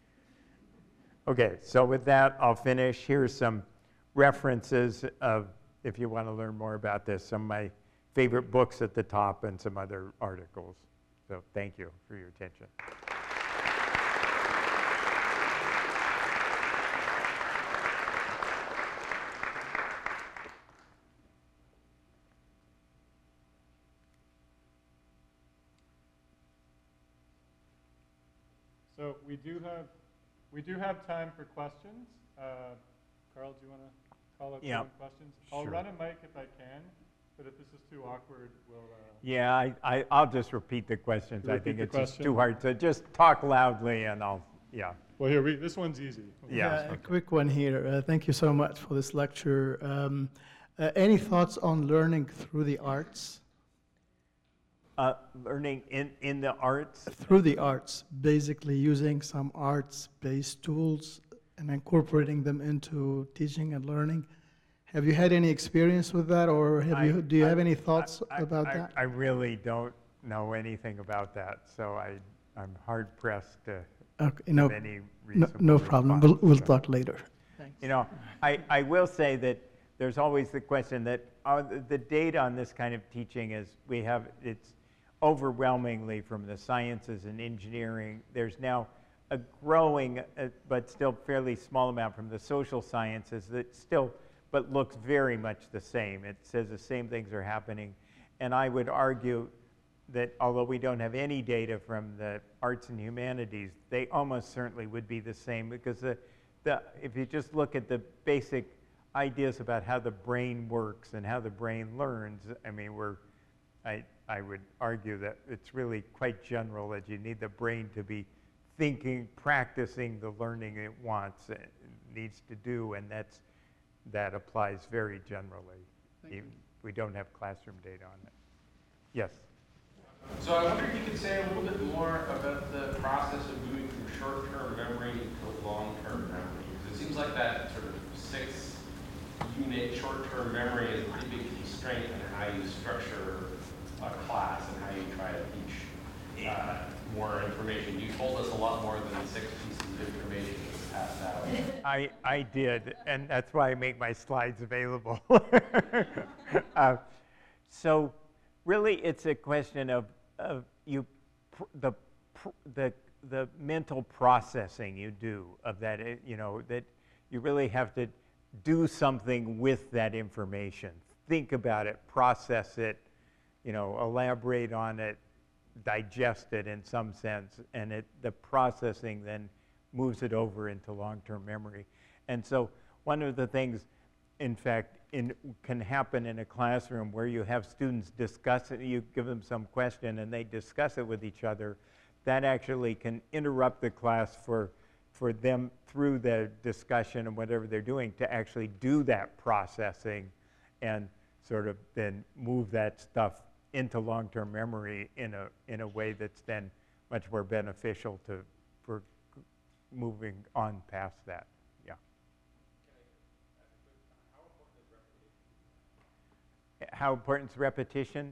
Okay, so with that, I'll finish. Here's some references if you want to learn more about this, some of my favorite books at the top and some other articles. So thank you for your attention. So we do have time for questions. Carl, do you want to call up some questions? I'll Sure. run a mic if I can, but if this is too awkward, we'll... Yeah, I'll just repeat the questions. I think it's just too hard. So just talk loudly and yeah. Well, here, this one's easy. Yeah. A quick one here. Thank you so much for this lecture. Any thoughts on learning through the arts? Learning in the arts? Through the arts, basically using some arts-based tools and incorporating them into teaching and learning. Have you had any experience with that, or do you have any thoughts about that? I really don't know anything about that, so I'm hard-pressed to give any reasonable no problem. response. We'll talk later. Thanks. I will say that there's always the question that the data on this kind of teaching it's overwhelmingly from the sciences and engineering. There's now a growing, but still fairly small amount from the social sciences that still, but looks very much the same. It says the same things are happening. And I would argue that although we don't have any data from the arts and humanities, they almost certainly would be the same, because if you just look at the basic ideas about how the brain works and how the brain learns, I mean, I would argue that it's really quite general that you need the brain to be thinking, practicing the learning it wants, it needs to do, and that applies very generally. We don't have classroom data on it. Yes? So I wonder if you could say a little bit more about the process of moving from short-term memory to long-term memory. Because it seems like that sort of 6-unit short-term memory is a pretty big constraint on how you structure a class and how you try to teach more information. You told us a lot more than 6 pieces of information that's passed out. I did, and that's why I make my slides available. So really, it's a question of the mental processing you do of that. That you really have to do something with that information. Think about it, process it, elaborate on it, digest it in some sense, and the processing then moves it over into long-term memory. And so one of the things, in fact, can happen in a classroom where you have students discuss it, you give them some question and they discuss it with each other, that actually can interrupt the class for them through the discussion and whatever they're doing to actually do that processing and sort of then move that stuff into long-term memory in a way that's then much more beneficial for moving on past that. Yeah. How important is repetition?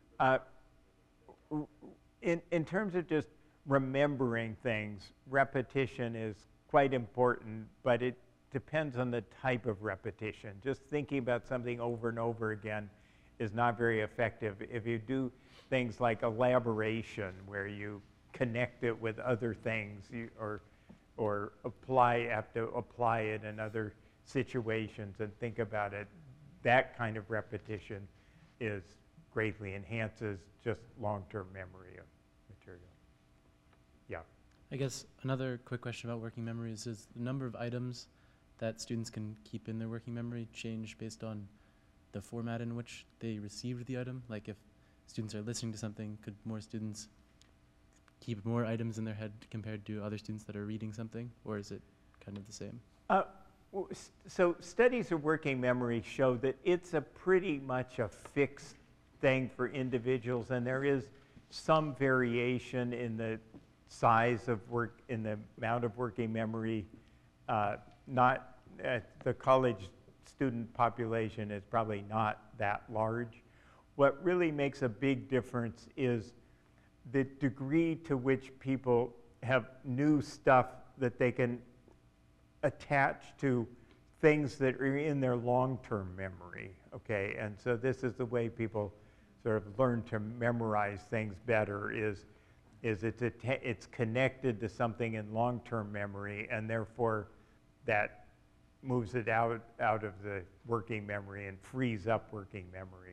In terms of just remembering things, repetition is quite important, but it depends on the type of repetition. Just thinking about something over and over again is not very effective. If you do things like elaboration, where you connect it with other things, or have to apply it in other situations and think about it, that kind of repetition greatly enhances just long-term memory of material. Yeah. I guess another quick question about working memories is the number of items that students can keep in their working memory change based on the format in which they received the item? Like if students are listening to something, could more students keep more items in their head compared to other students that are reading something, or is it kind of the same? So studies of working memory show that it's a pretty much a fixed thing for individuals, and there is some variation in the size of in the amount of working memory. Not the college student population is probably not that large. What really makes a big difference is the degree to which people have new stuff that they can attach to things that are in their long-term memory, okay? And so this is the way people sort of learn to memorize things better is it's connected to something in long-term memory, and therefore that moves it out of the working memory and frees up working memory.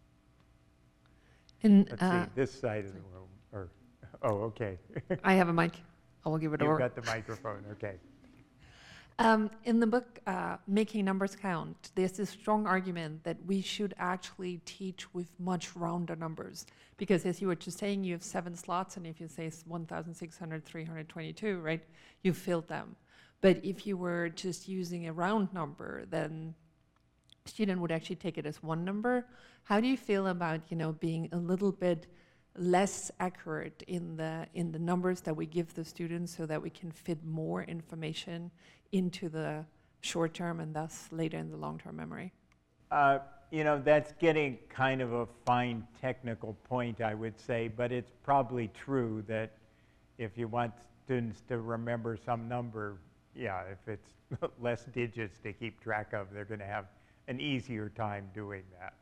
Let's see, this side of the room, okay. I have a mic. I will give it over. You've got the microphone, okay. In the book, Making Numbers Count, there's this strong argument that we should actually teach with much rounder numbers. Because as you were just saying, you have 7 slots, and if you say 1,600, right, you filled them. But if you were just using a round number, then student would actually take it as one number. How do you feel about, being a little bit less accurate in the numbers that we give the students so that we can fit more information into the short term and thus later in the long-term memory? That's getting kind of a fine technical point, I would say, but it's probably true that if you want students to remember some number, yeah, if it's less digits to keep track of, they're going to have an easier time doing that.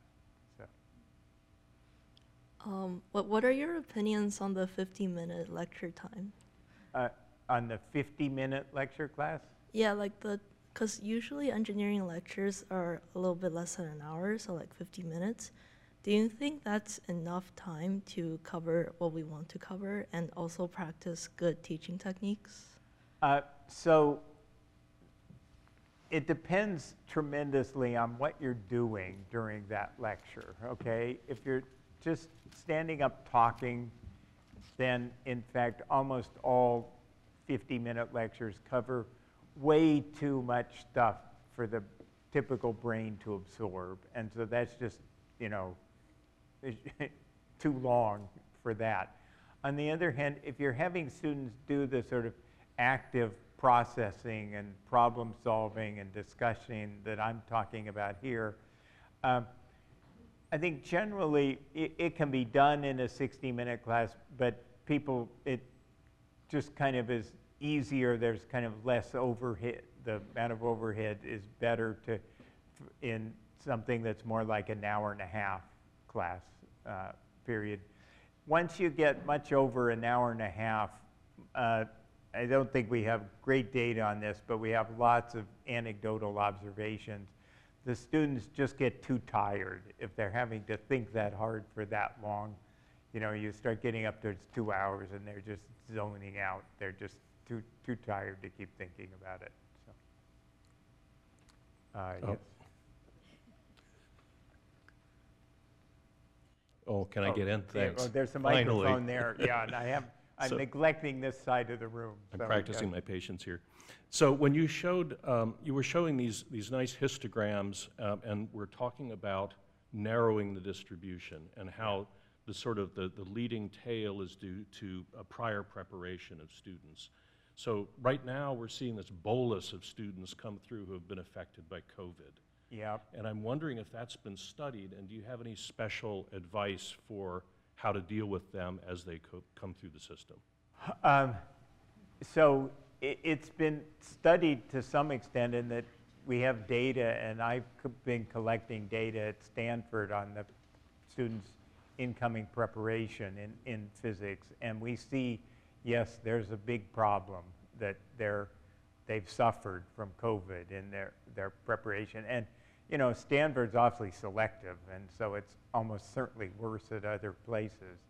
So. What are your opinions on the 50-minute lecture time? On the 50-minute lecture class? Yeah, because usually engineering lectures are a little bit less than an hour, so like 50 minutes. Do you think that's enough time to cover what we want to cover and also practice good teaching techniques? So it depends tremendously on what you're doing during that lecture, okay? If you're just standing up talking, then in fact almost all 50-minute lectures cover way too much stuff for the typical brain to absorb. And so that's just, you know, too long for that. On the other hand, if you're having students do the sort of active processing and problem solving and discussion that I'm talking about here, I think generally it can be done in a 60-minute class, but it just kind of is easier. There's kind of less overhead. The amount of overhead is better in something that's more like an hour and a half class period. Once you get much over an hour and a half, I don't think we have great data on this, but we have lots of anecdotal observations. The students just get too tired if they're having to think that hard for that long. You know, you start getting up to 2 hours and they're just zoning out. They're just too tired to keep thinking about it. So, yes. Oh, can I get in? Thanks. Well, there's a Finally. microphone there. Yeah, and I'm So- neglecting this side of the room. I'm so, practicing my patience here. So when you showed, you were showing these nice histograms, and we're talking about narrowing the distribution and how the sort of the leading tail is due to a prior preparation of students. So right now we're seeing this bolus of students come through who have been affected by COVID. Yeah. And I'm wondering if that's been studied, and do you have any special advice for how to deal with them as they come through the system? So it's been studied to some extent in that we have data, and I've been collecting data at Stanford on the students' incoming preparation in physics, and we see, yes, there's a big problem that they've suffered from COVID in their preparation. And you know, Stanford's awfully selective, and so it's almost certainly worse at other places.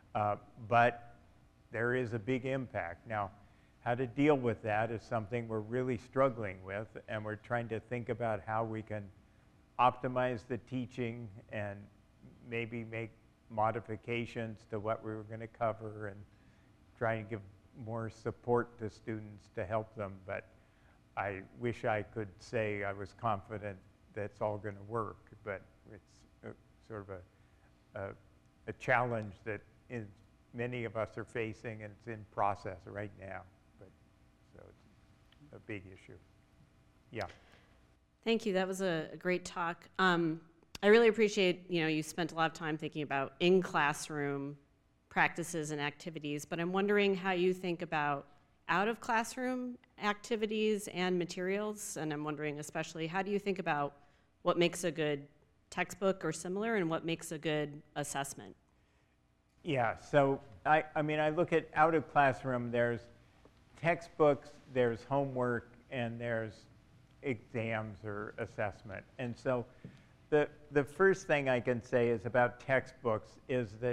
But there is a big impact. Now, how to deal with that is something we're really struggling with, and we're trying to think about how we can optimize the teaching and maybe make modifications to what we were going to cover and try and give more support to students to help them. But I wish I could say I was confident that's all going to work, but it's sort of a challenge that many of us are facing, and it's in process right now. But so it's a big issue. Yeah. Thank you. That was a great talk. I really appreciate, you spent a lot of time thinking about in-classroom practices and activities, but I'm wondering how you think about out-of-classroom activities and materials, and I'm wondering especially, how do you think about what makes a good textbook or similar, and what makes a good assessment? Yeah, so I look at out-of-classroom, there's textbooks, there's homework, and there's exams or assessment. And so the first thing I can say is about textbooks is that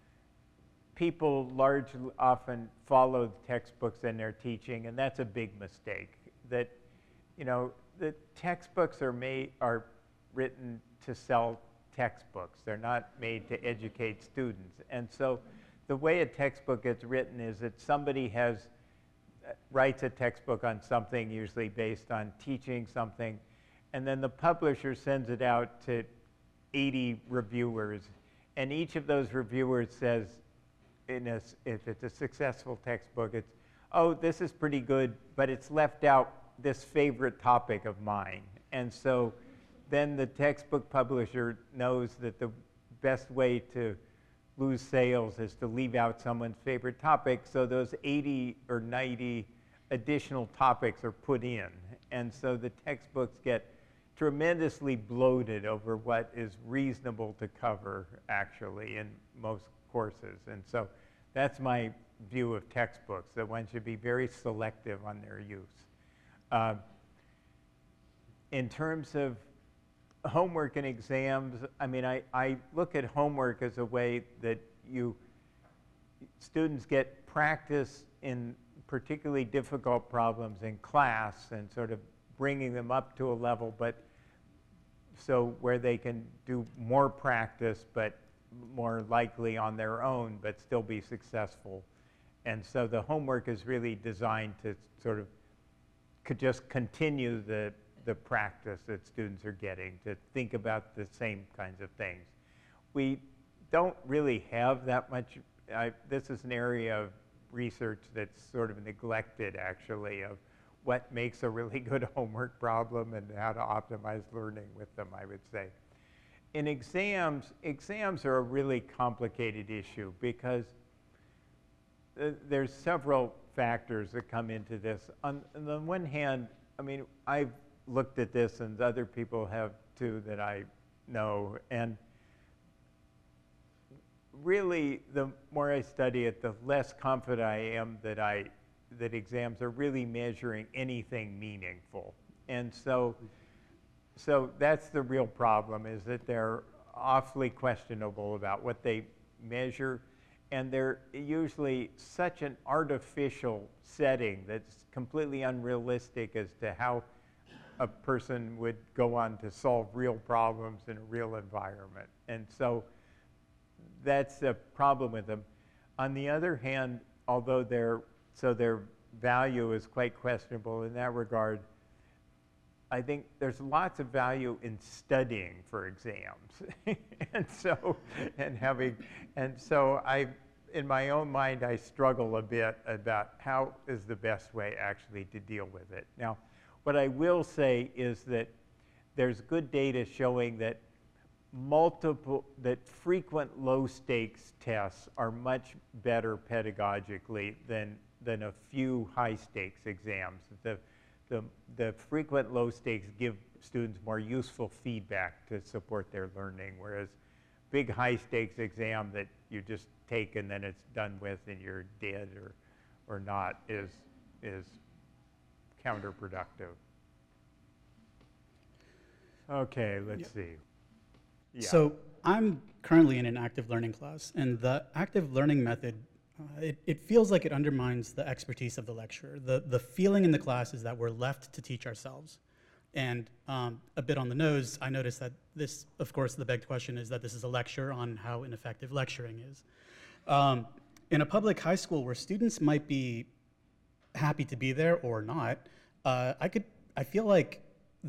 people largely often follow the textbooks in their teaching, and that's a big mistake. That, the textbooks are written to sell textbooks. They're not made to educate students. And so the way a textbook gets written is that somebody writes a textbook on something, usually based on teaching something, and then the publisher sends it out to 80 reviewers, and each of those reviewers says, if it's a successful textbook, it's, oh, this is pretty good, but it's left out this favorite topic of mine. And so then the textbook publisher knows that the best way to lose sales is to leave out someone's favorite topic, so those 80 or 90 additional topics are put in. And so the textbooks get tremendously bloated over what is reasonable to cover, actually, in most courses. And so that's my view of textbooks, that one should be very selective on their use. In terms of homework and exams, I look at homework as a way that students get practice in particularly difficult problems in class and sort of bringing them up to a level, but so where they can do more practice, but more likely on their own, but still be successful. And so the homework is really designed to sort of could just continue the practice that students are getting, to think about the same kinds of things. We don't really have that much, this is an area of research that's sort of neglected, actually, of what makes a really good homework problem and how to optimize learning with them, I would say. In exams are a really complicated issue because there's several factors that come into this. On the one hand, I mean, I've looked at this and other people have too that I know, and really the more I study it, the less confident I am that exams are really measuring anything meaningful. And so that's the real problem, is that they're awfully questionable about what they measure, and they're usually such an artificial setting that's completely unrealistic as to how a person would go on to solve real problems in a real environment. And so that's a problem with them. On the other hand, although their value is quite questionable in that regard, I think there's lots of value in studying for exams. In my own mind, I struggle a bit about how is the best way actually to deal with it. Now, what I will say is that there's good data showing that frequent low stakes tests are much better pedagogically than a few high stakes exams. The frequent low stakes give students more useful feedback to support their learning, whereas big high stakes exam that you just take and then it's done with and you're dead or not is counterproductive. Okay, let's see. Yeah. So I'm currently in an active learning class, and the active learning method, it feels like it undermines the expertise of the lecturer. The feeling in the class is that we're left to teach ourselves. And a bit on the nose, I noticed that this, of course, the begged question is that this is a lecture on how ineffective lecturing is. In a public high school where students might be happy to be there or not, I feel like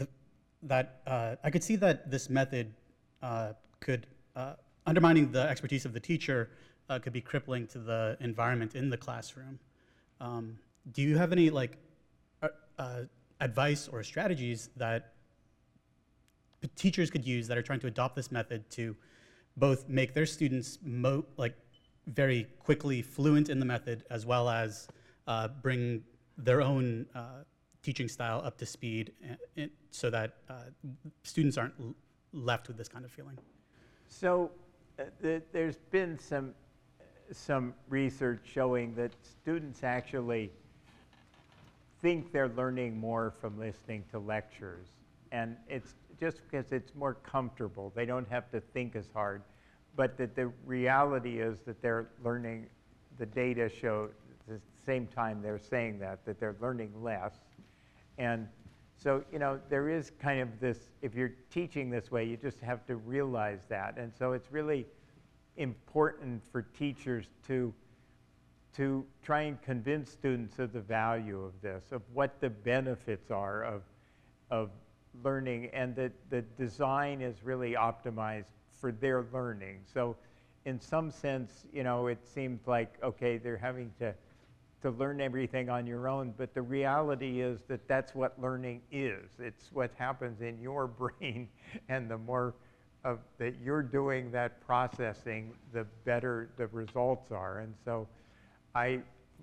I could see that this method could, undermining the expertise of the teacher, could be crippling to the environment in the classroom. Do you have any advice or strategies that teachers could use that are trying to adopt this method to both make their students very quickly fluent in the method, as well as bring their own teaching style up to speed, so that students aren't left with this kind of feeling? So there's been some research showing that students actually think they're learning more from listening to lectures. And it's just because it's more comfortable. They don't have to think as hard. But that the reality is that they're learning, the data show at the same time they're saying that they're learning less. And so, there is kind of this, if you're teaching this way, you just have to realize that. And so it's really important for teachers to try and convince students of the value of this, of what the benefits are of learning, and that the design is really optimized for their learning. So in some sense, it seems like, okay, they're having to learn everything on your own, but the reality is that that's what learning is. It's what happens in your brain, and the more that you're doing that processing, the better the results are. And so I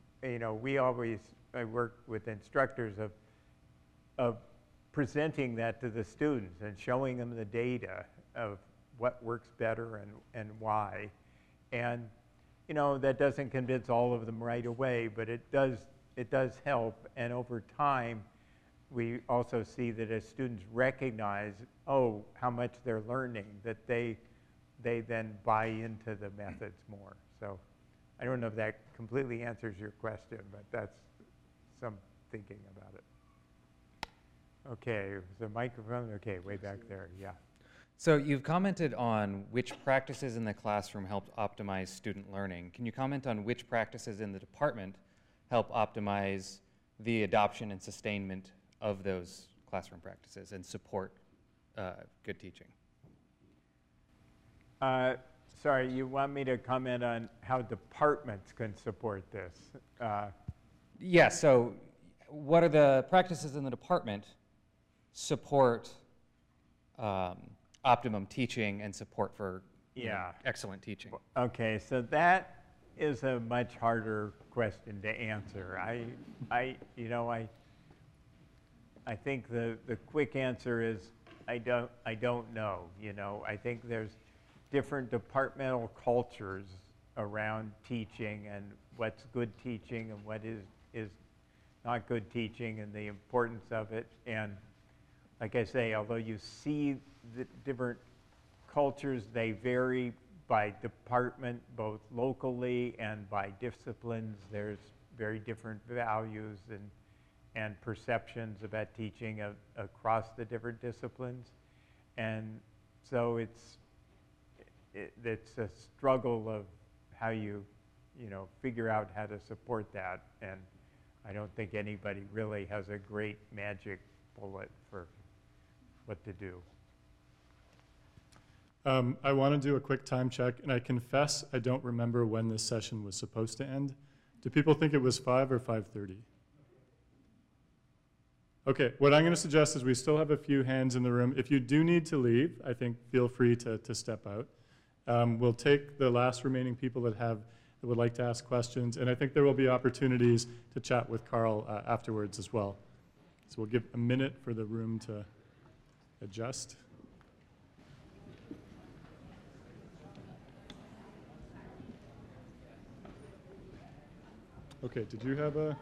work with instructors of presenting that to the students and showing them the data of what works better and why. And that doesn't convince all of them right away, but it does help. And over time, we also see that as students recognize, how much they're learning, that they then buy into the methods more. So I don't know if that completely answers your question, but that's some thinking about it. Okay, is the microphone? Okay, way back there, yeah. So you've commented on which practices in the classroom helped optimize student learning. Can you comment on which practices in the department help optimize the adoption and sustainment of those classroom practices and support good teaching? Sorry, you want me to comment on how departments can support this? Yeah, so what are the practices in the department support optimum teaching and support for excellent teaching? Okay, so that is a much harder question to answer. I think the quick answer is I don't know. I think there's different departmental cultures around teaching and what's good teaching and what is not good teaching and the importance of it. And like I say, although you see the different cultures, they vary by department, both locally and by disciplines. There's very different values and perceptions about teaching across the different disciplines. And so it's a struggle of how you figure out how to support that. And I don't think anybody really has a great magic bullet for what to do. I want to do a quick time check, and I confess I don't remember when this session was supposed to end. Do people think it was 5 or 5:30? Okay, what I'm going to suggest is we still have a few hands in the room. If you do need to leave, I think feel free to step out. We'll take the last remaining people that would like to ask questions, and I think there will be opportunities to chat with Carl afterwards as well. So we'll give a minute for the room to adjust. Okay, did you have a?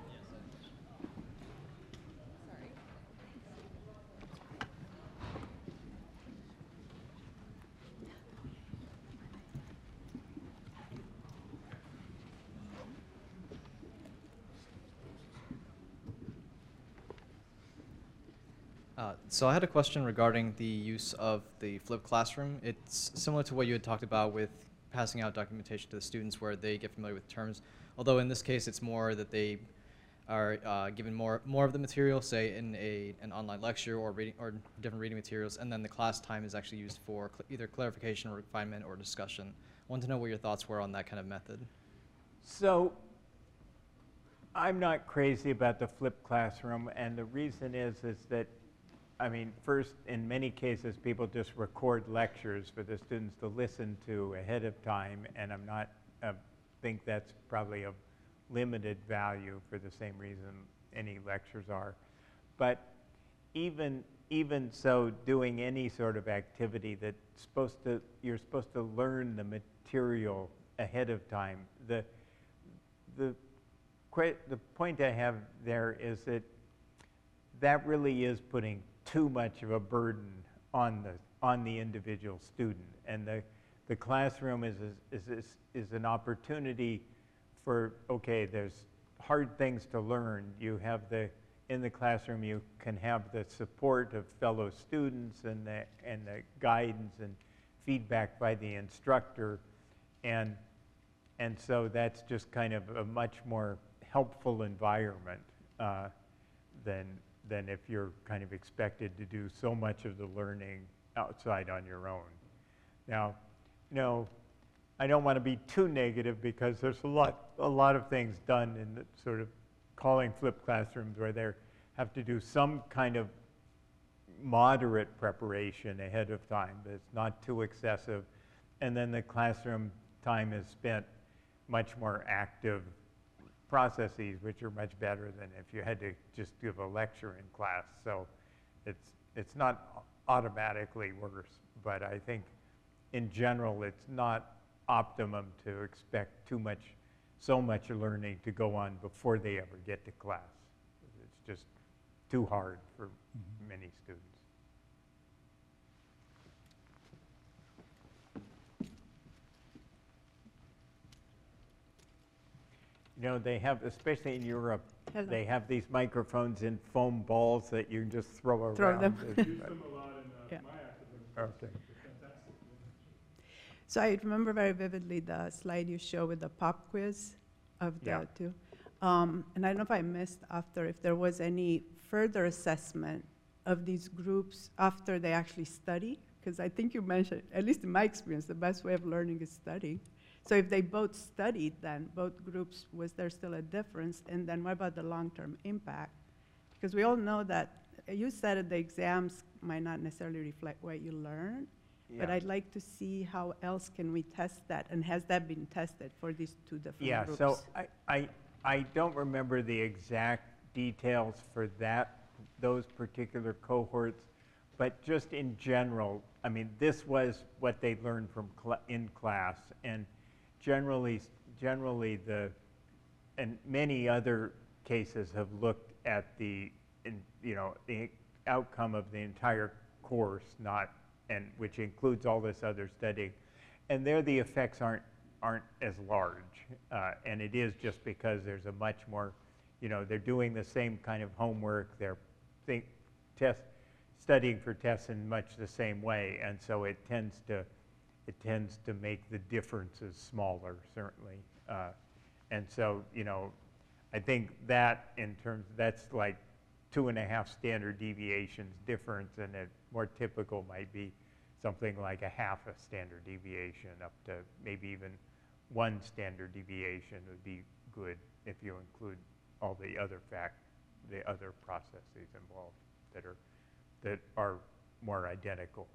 So I had a question regarding the use of the flipped classroom. It's similar to what you had talked about with passing out documentation to the students where they get familiar with terms, although in this case it's more that they are given more of the material, say in an online lecture or different reading materials, and then the class time is actually used for either clarification or refinement or discussion. I want to know what your thoughts were on that kind of method. So I'm not crazy about the flipped classroom, and the reason is that, I mean, first, in many cases, people just record lectures for the students to listen to ahead of time, and I'm not, think that's probably of limited value for the same reason any lectures are. But even so, doing any sort of activity that's you're supposed to learn the material ahead of time. The point I have there is that really is putting too much of a burden on the individual student, and the classroom is an opportunity for, okay, there's hard things to learn. You have in the classroom you can have the support of fellow students and the guidance and feedback by the instructor, and so that's just kind of a much more helpful environment than if you're kind of expected to do so much of the learning outside on your own. Now, I don't want to be too negative because there's a lot of things done in the sort of calling flipped classrooms where they have to do some kind of moderate preparation ahead of time that's not too excessive, and then the classroom time is spent much more active processes, which are much better than if you had to just give a lecture in class. So it's not automatically worse, but I think in general it's not optimum to expect so much learning to go on before they ever get to class. It's just too hard for many students. They have, especially in Europe, Hello. they have these microphones in foam balls that you can just throw around. Throw them. Use them a lot in Yeah. my active learning. Okay. Fantastic. So I remember very vividly the slide you showed with the pop quiz of the Yeah. two. And I don't know if I missed after, if there was any further assessment of these groups after they actually study, because I think you mentioned, at least in my experience, the best way of learning is study. So if they both studied, then both groups, was there still a difference? And then what about the long-term impact? Because we all know that, you said that the exams might not necessarily reflect what you learned, but Yeah. I'd like to see how else can we test that, and has that been tested for these two different Yeah, groups? so I don't remember the exact details for those particular cohorts, but just in general, I mean, this was what they learned from in class, and generally and many other cases have looked at the outcome of the entire course, which includes all this other studying, and there the effects aren't as large, and it is just because there's a much more, they're doing the same kind of homework, they're studying for tests in much the same way, and so it tends to make the differences smaller, certainly, and so I think that that's like 2.5 standard deviations difference, and a more typical might be something like a half a standard deviation up to maybe even 1 standard deviation would be good if you include all the other processes involved that are more identical.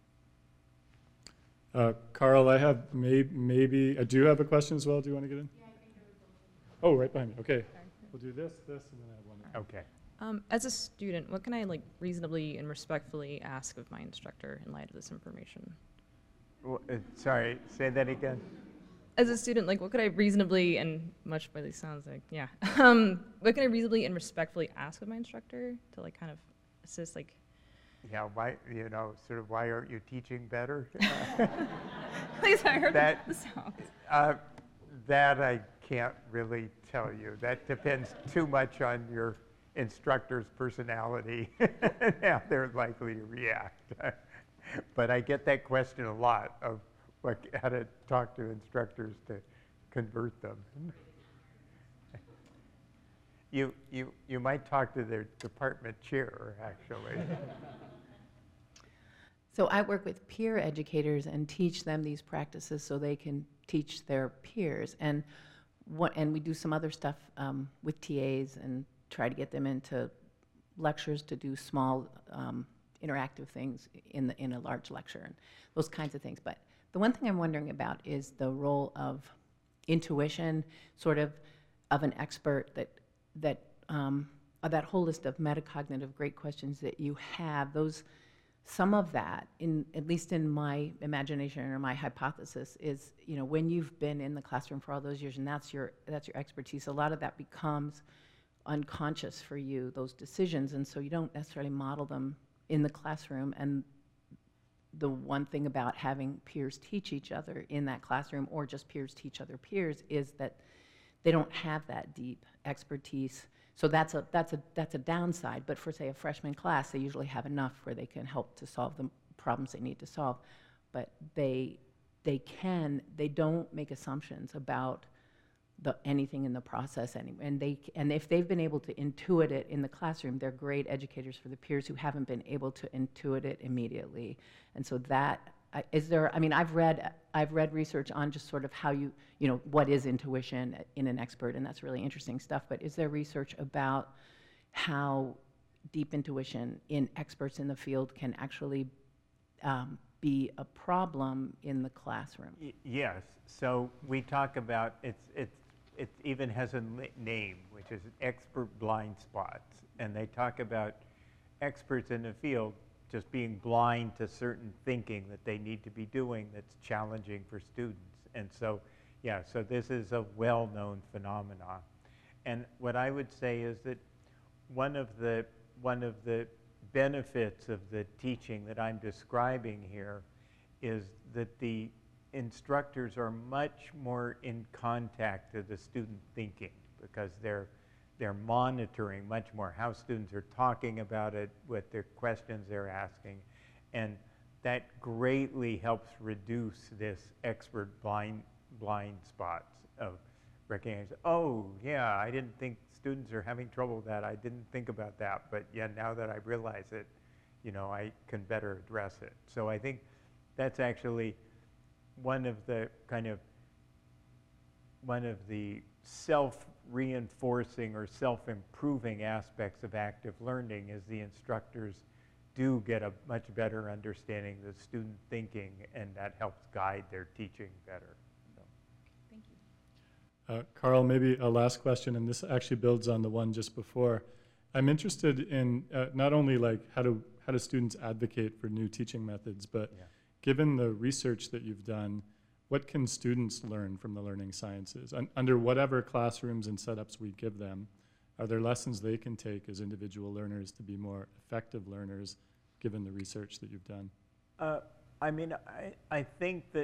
Carl, I have maybe, do you have a question as well? Do you want to get in? Yeah, I think there was one. Oh, right behind me. Okay. We'll do this, and then I have one. Okay. As a student, what can I reasonably and respectfully ask of my instructor in light of this information? Sorry, say that again. As a student, what could I reasonably, and much by these sounds yeah, what can I reasonably and respectfully ask of my instructor to kind of assist Yeah, why why aren't you teaching better? Please, I heard that the sound. That I can't really tell you. That depends too much on your instructor's personality and how they're likely to react. But I get that question a lot of how to talk to instructors to convert them. You might talk to their department chair, actually. So I work with peer educators and teach them these practices so they can teach their peers. And we do some other stuff with TAs and try to get them into lectures to do small interactive things in a large lecture and those kinds of things. But the one thing I'm wondering about is the role of intuition, sort of an expert that whole list of metacognitive great questions that you have. Some of that, at least in my imagination or my hypothesis, is when you've been in the classroom for all those years and that's your expertise, a lot of that becomes unconscious for you, those decisions, and so you don't necessarily model them in the classroom. And the one thing about having peers teach each other in that classroom, or just peers teach other peers, is that they don't have that deep expertise. So that's a downside. But for, say, a freshman class, they usually have enough where they can help to solve the problems they need to solve. But they don't make assumptions about anything in the process, and if they've been able to intuit it in the classroom, they're great educators for the peers who haven't been able to intuit it immediately. And so I've read research on just sort of how what is intuition in an expert, and that's really interesting stuff. But is there research about how deep intuition in experts in the field can actually be a problem in the classroom? Yes. So we talk about it even has a name, which is expert blind spots, and they talk about experts in the field just being blind to certain thinking that they need to be doing that's challenging for students. And so, yeah, so this is a well-known phenomenon. And what I would say is that one of the benefits of the teaching that I'm describing here is that the instructors are much more in contact with the student thinking, because they're they're monitoring much more how students are talking about it, what their questions they're asking, and that greatly helps reduce this expert blind spots of recognizing, oh yeah, I didn't think students are having trouble with that, I didn't think about that, but yeah, now that I realize it, you know, I can better address it. So I think that's actually one of the self-reinforcing or self-improving aspects of active learning is the instructors do get a much better understanding of the student thinking, and that helps guide their teaching better. So. Thank you. Carl, maybe a last question, and this actually builds on the one just before. I'm interested in not only like how do students advocate for new teaching methods, but given the research that you've done, what can students learn from the learning sciences? Under whatever classrooms and setups we give them, are there lessons they can take as individual learners to be more effective learners, given the research that you've done? I mean, I think that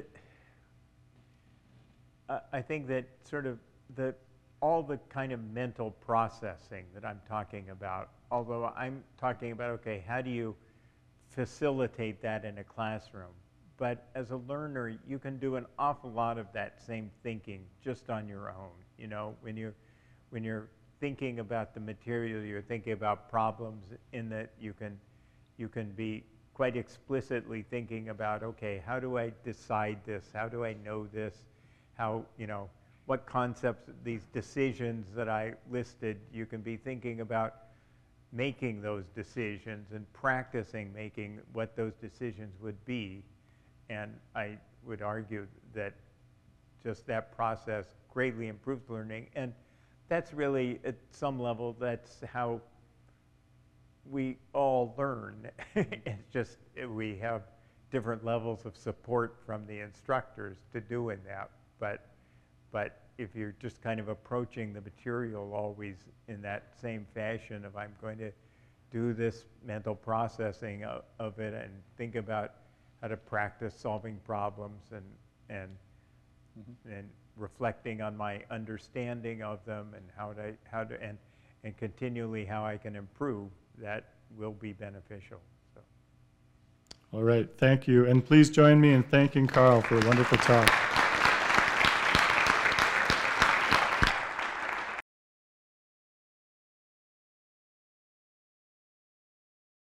sort of all the kind of mental processing that I'm talking about, although I'm talking about, okay, how do you facilitate that in a classroom? But as a learner, you can do an awful lot of that same thinking just on your own. You know, when you're thinking about the material, you're thinking about problems in that you can be quite explicitly thinking about, okay, how do I decide this? How do I know this? How, you know, what concepts, these decisions that I listed, you can be thinking about making those decisions and practicing making what those decisions would be. And I would argue that just that process greatly improves learning. And that's really, at some level, that's how we all learn. It's just we have different levels of support from the instructors to doing that. But if you're just kind of approaching the material always in that same fashion of I'm going to do this mental processing of it and think about how to practice solving problems and reflecting on my understanding of them and how to and continually how I can improve, that will be beneficial. So. All right, thank you. And please join me in thanking Carl for a wonderful talk.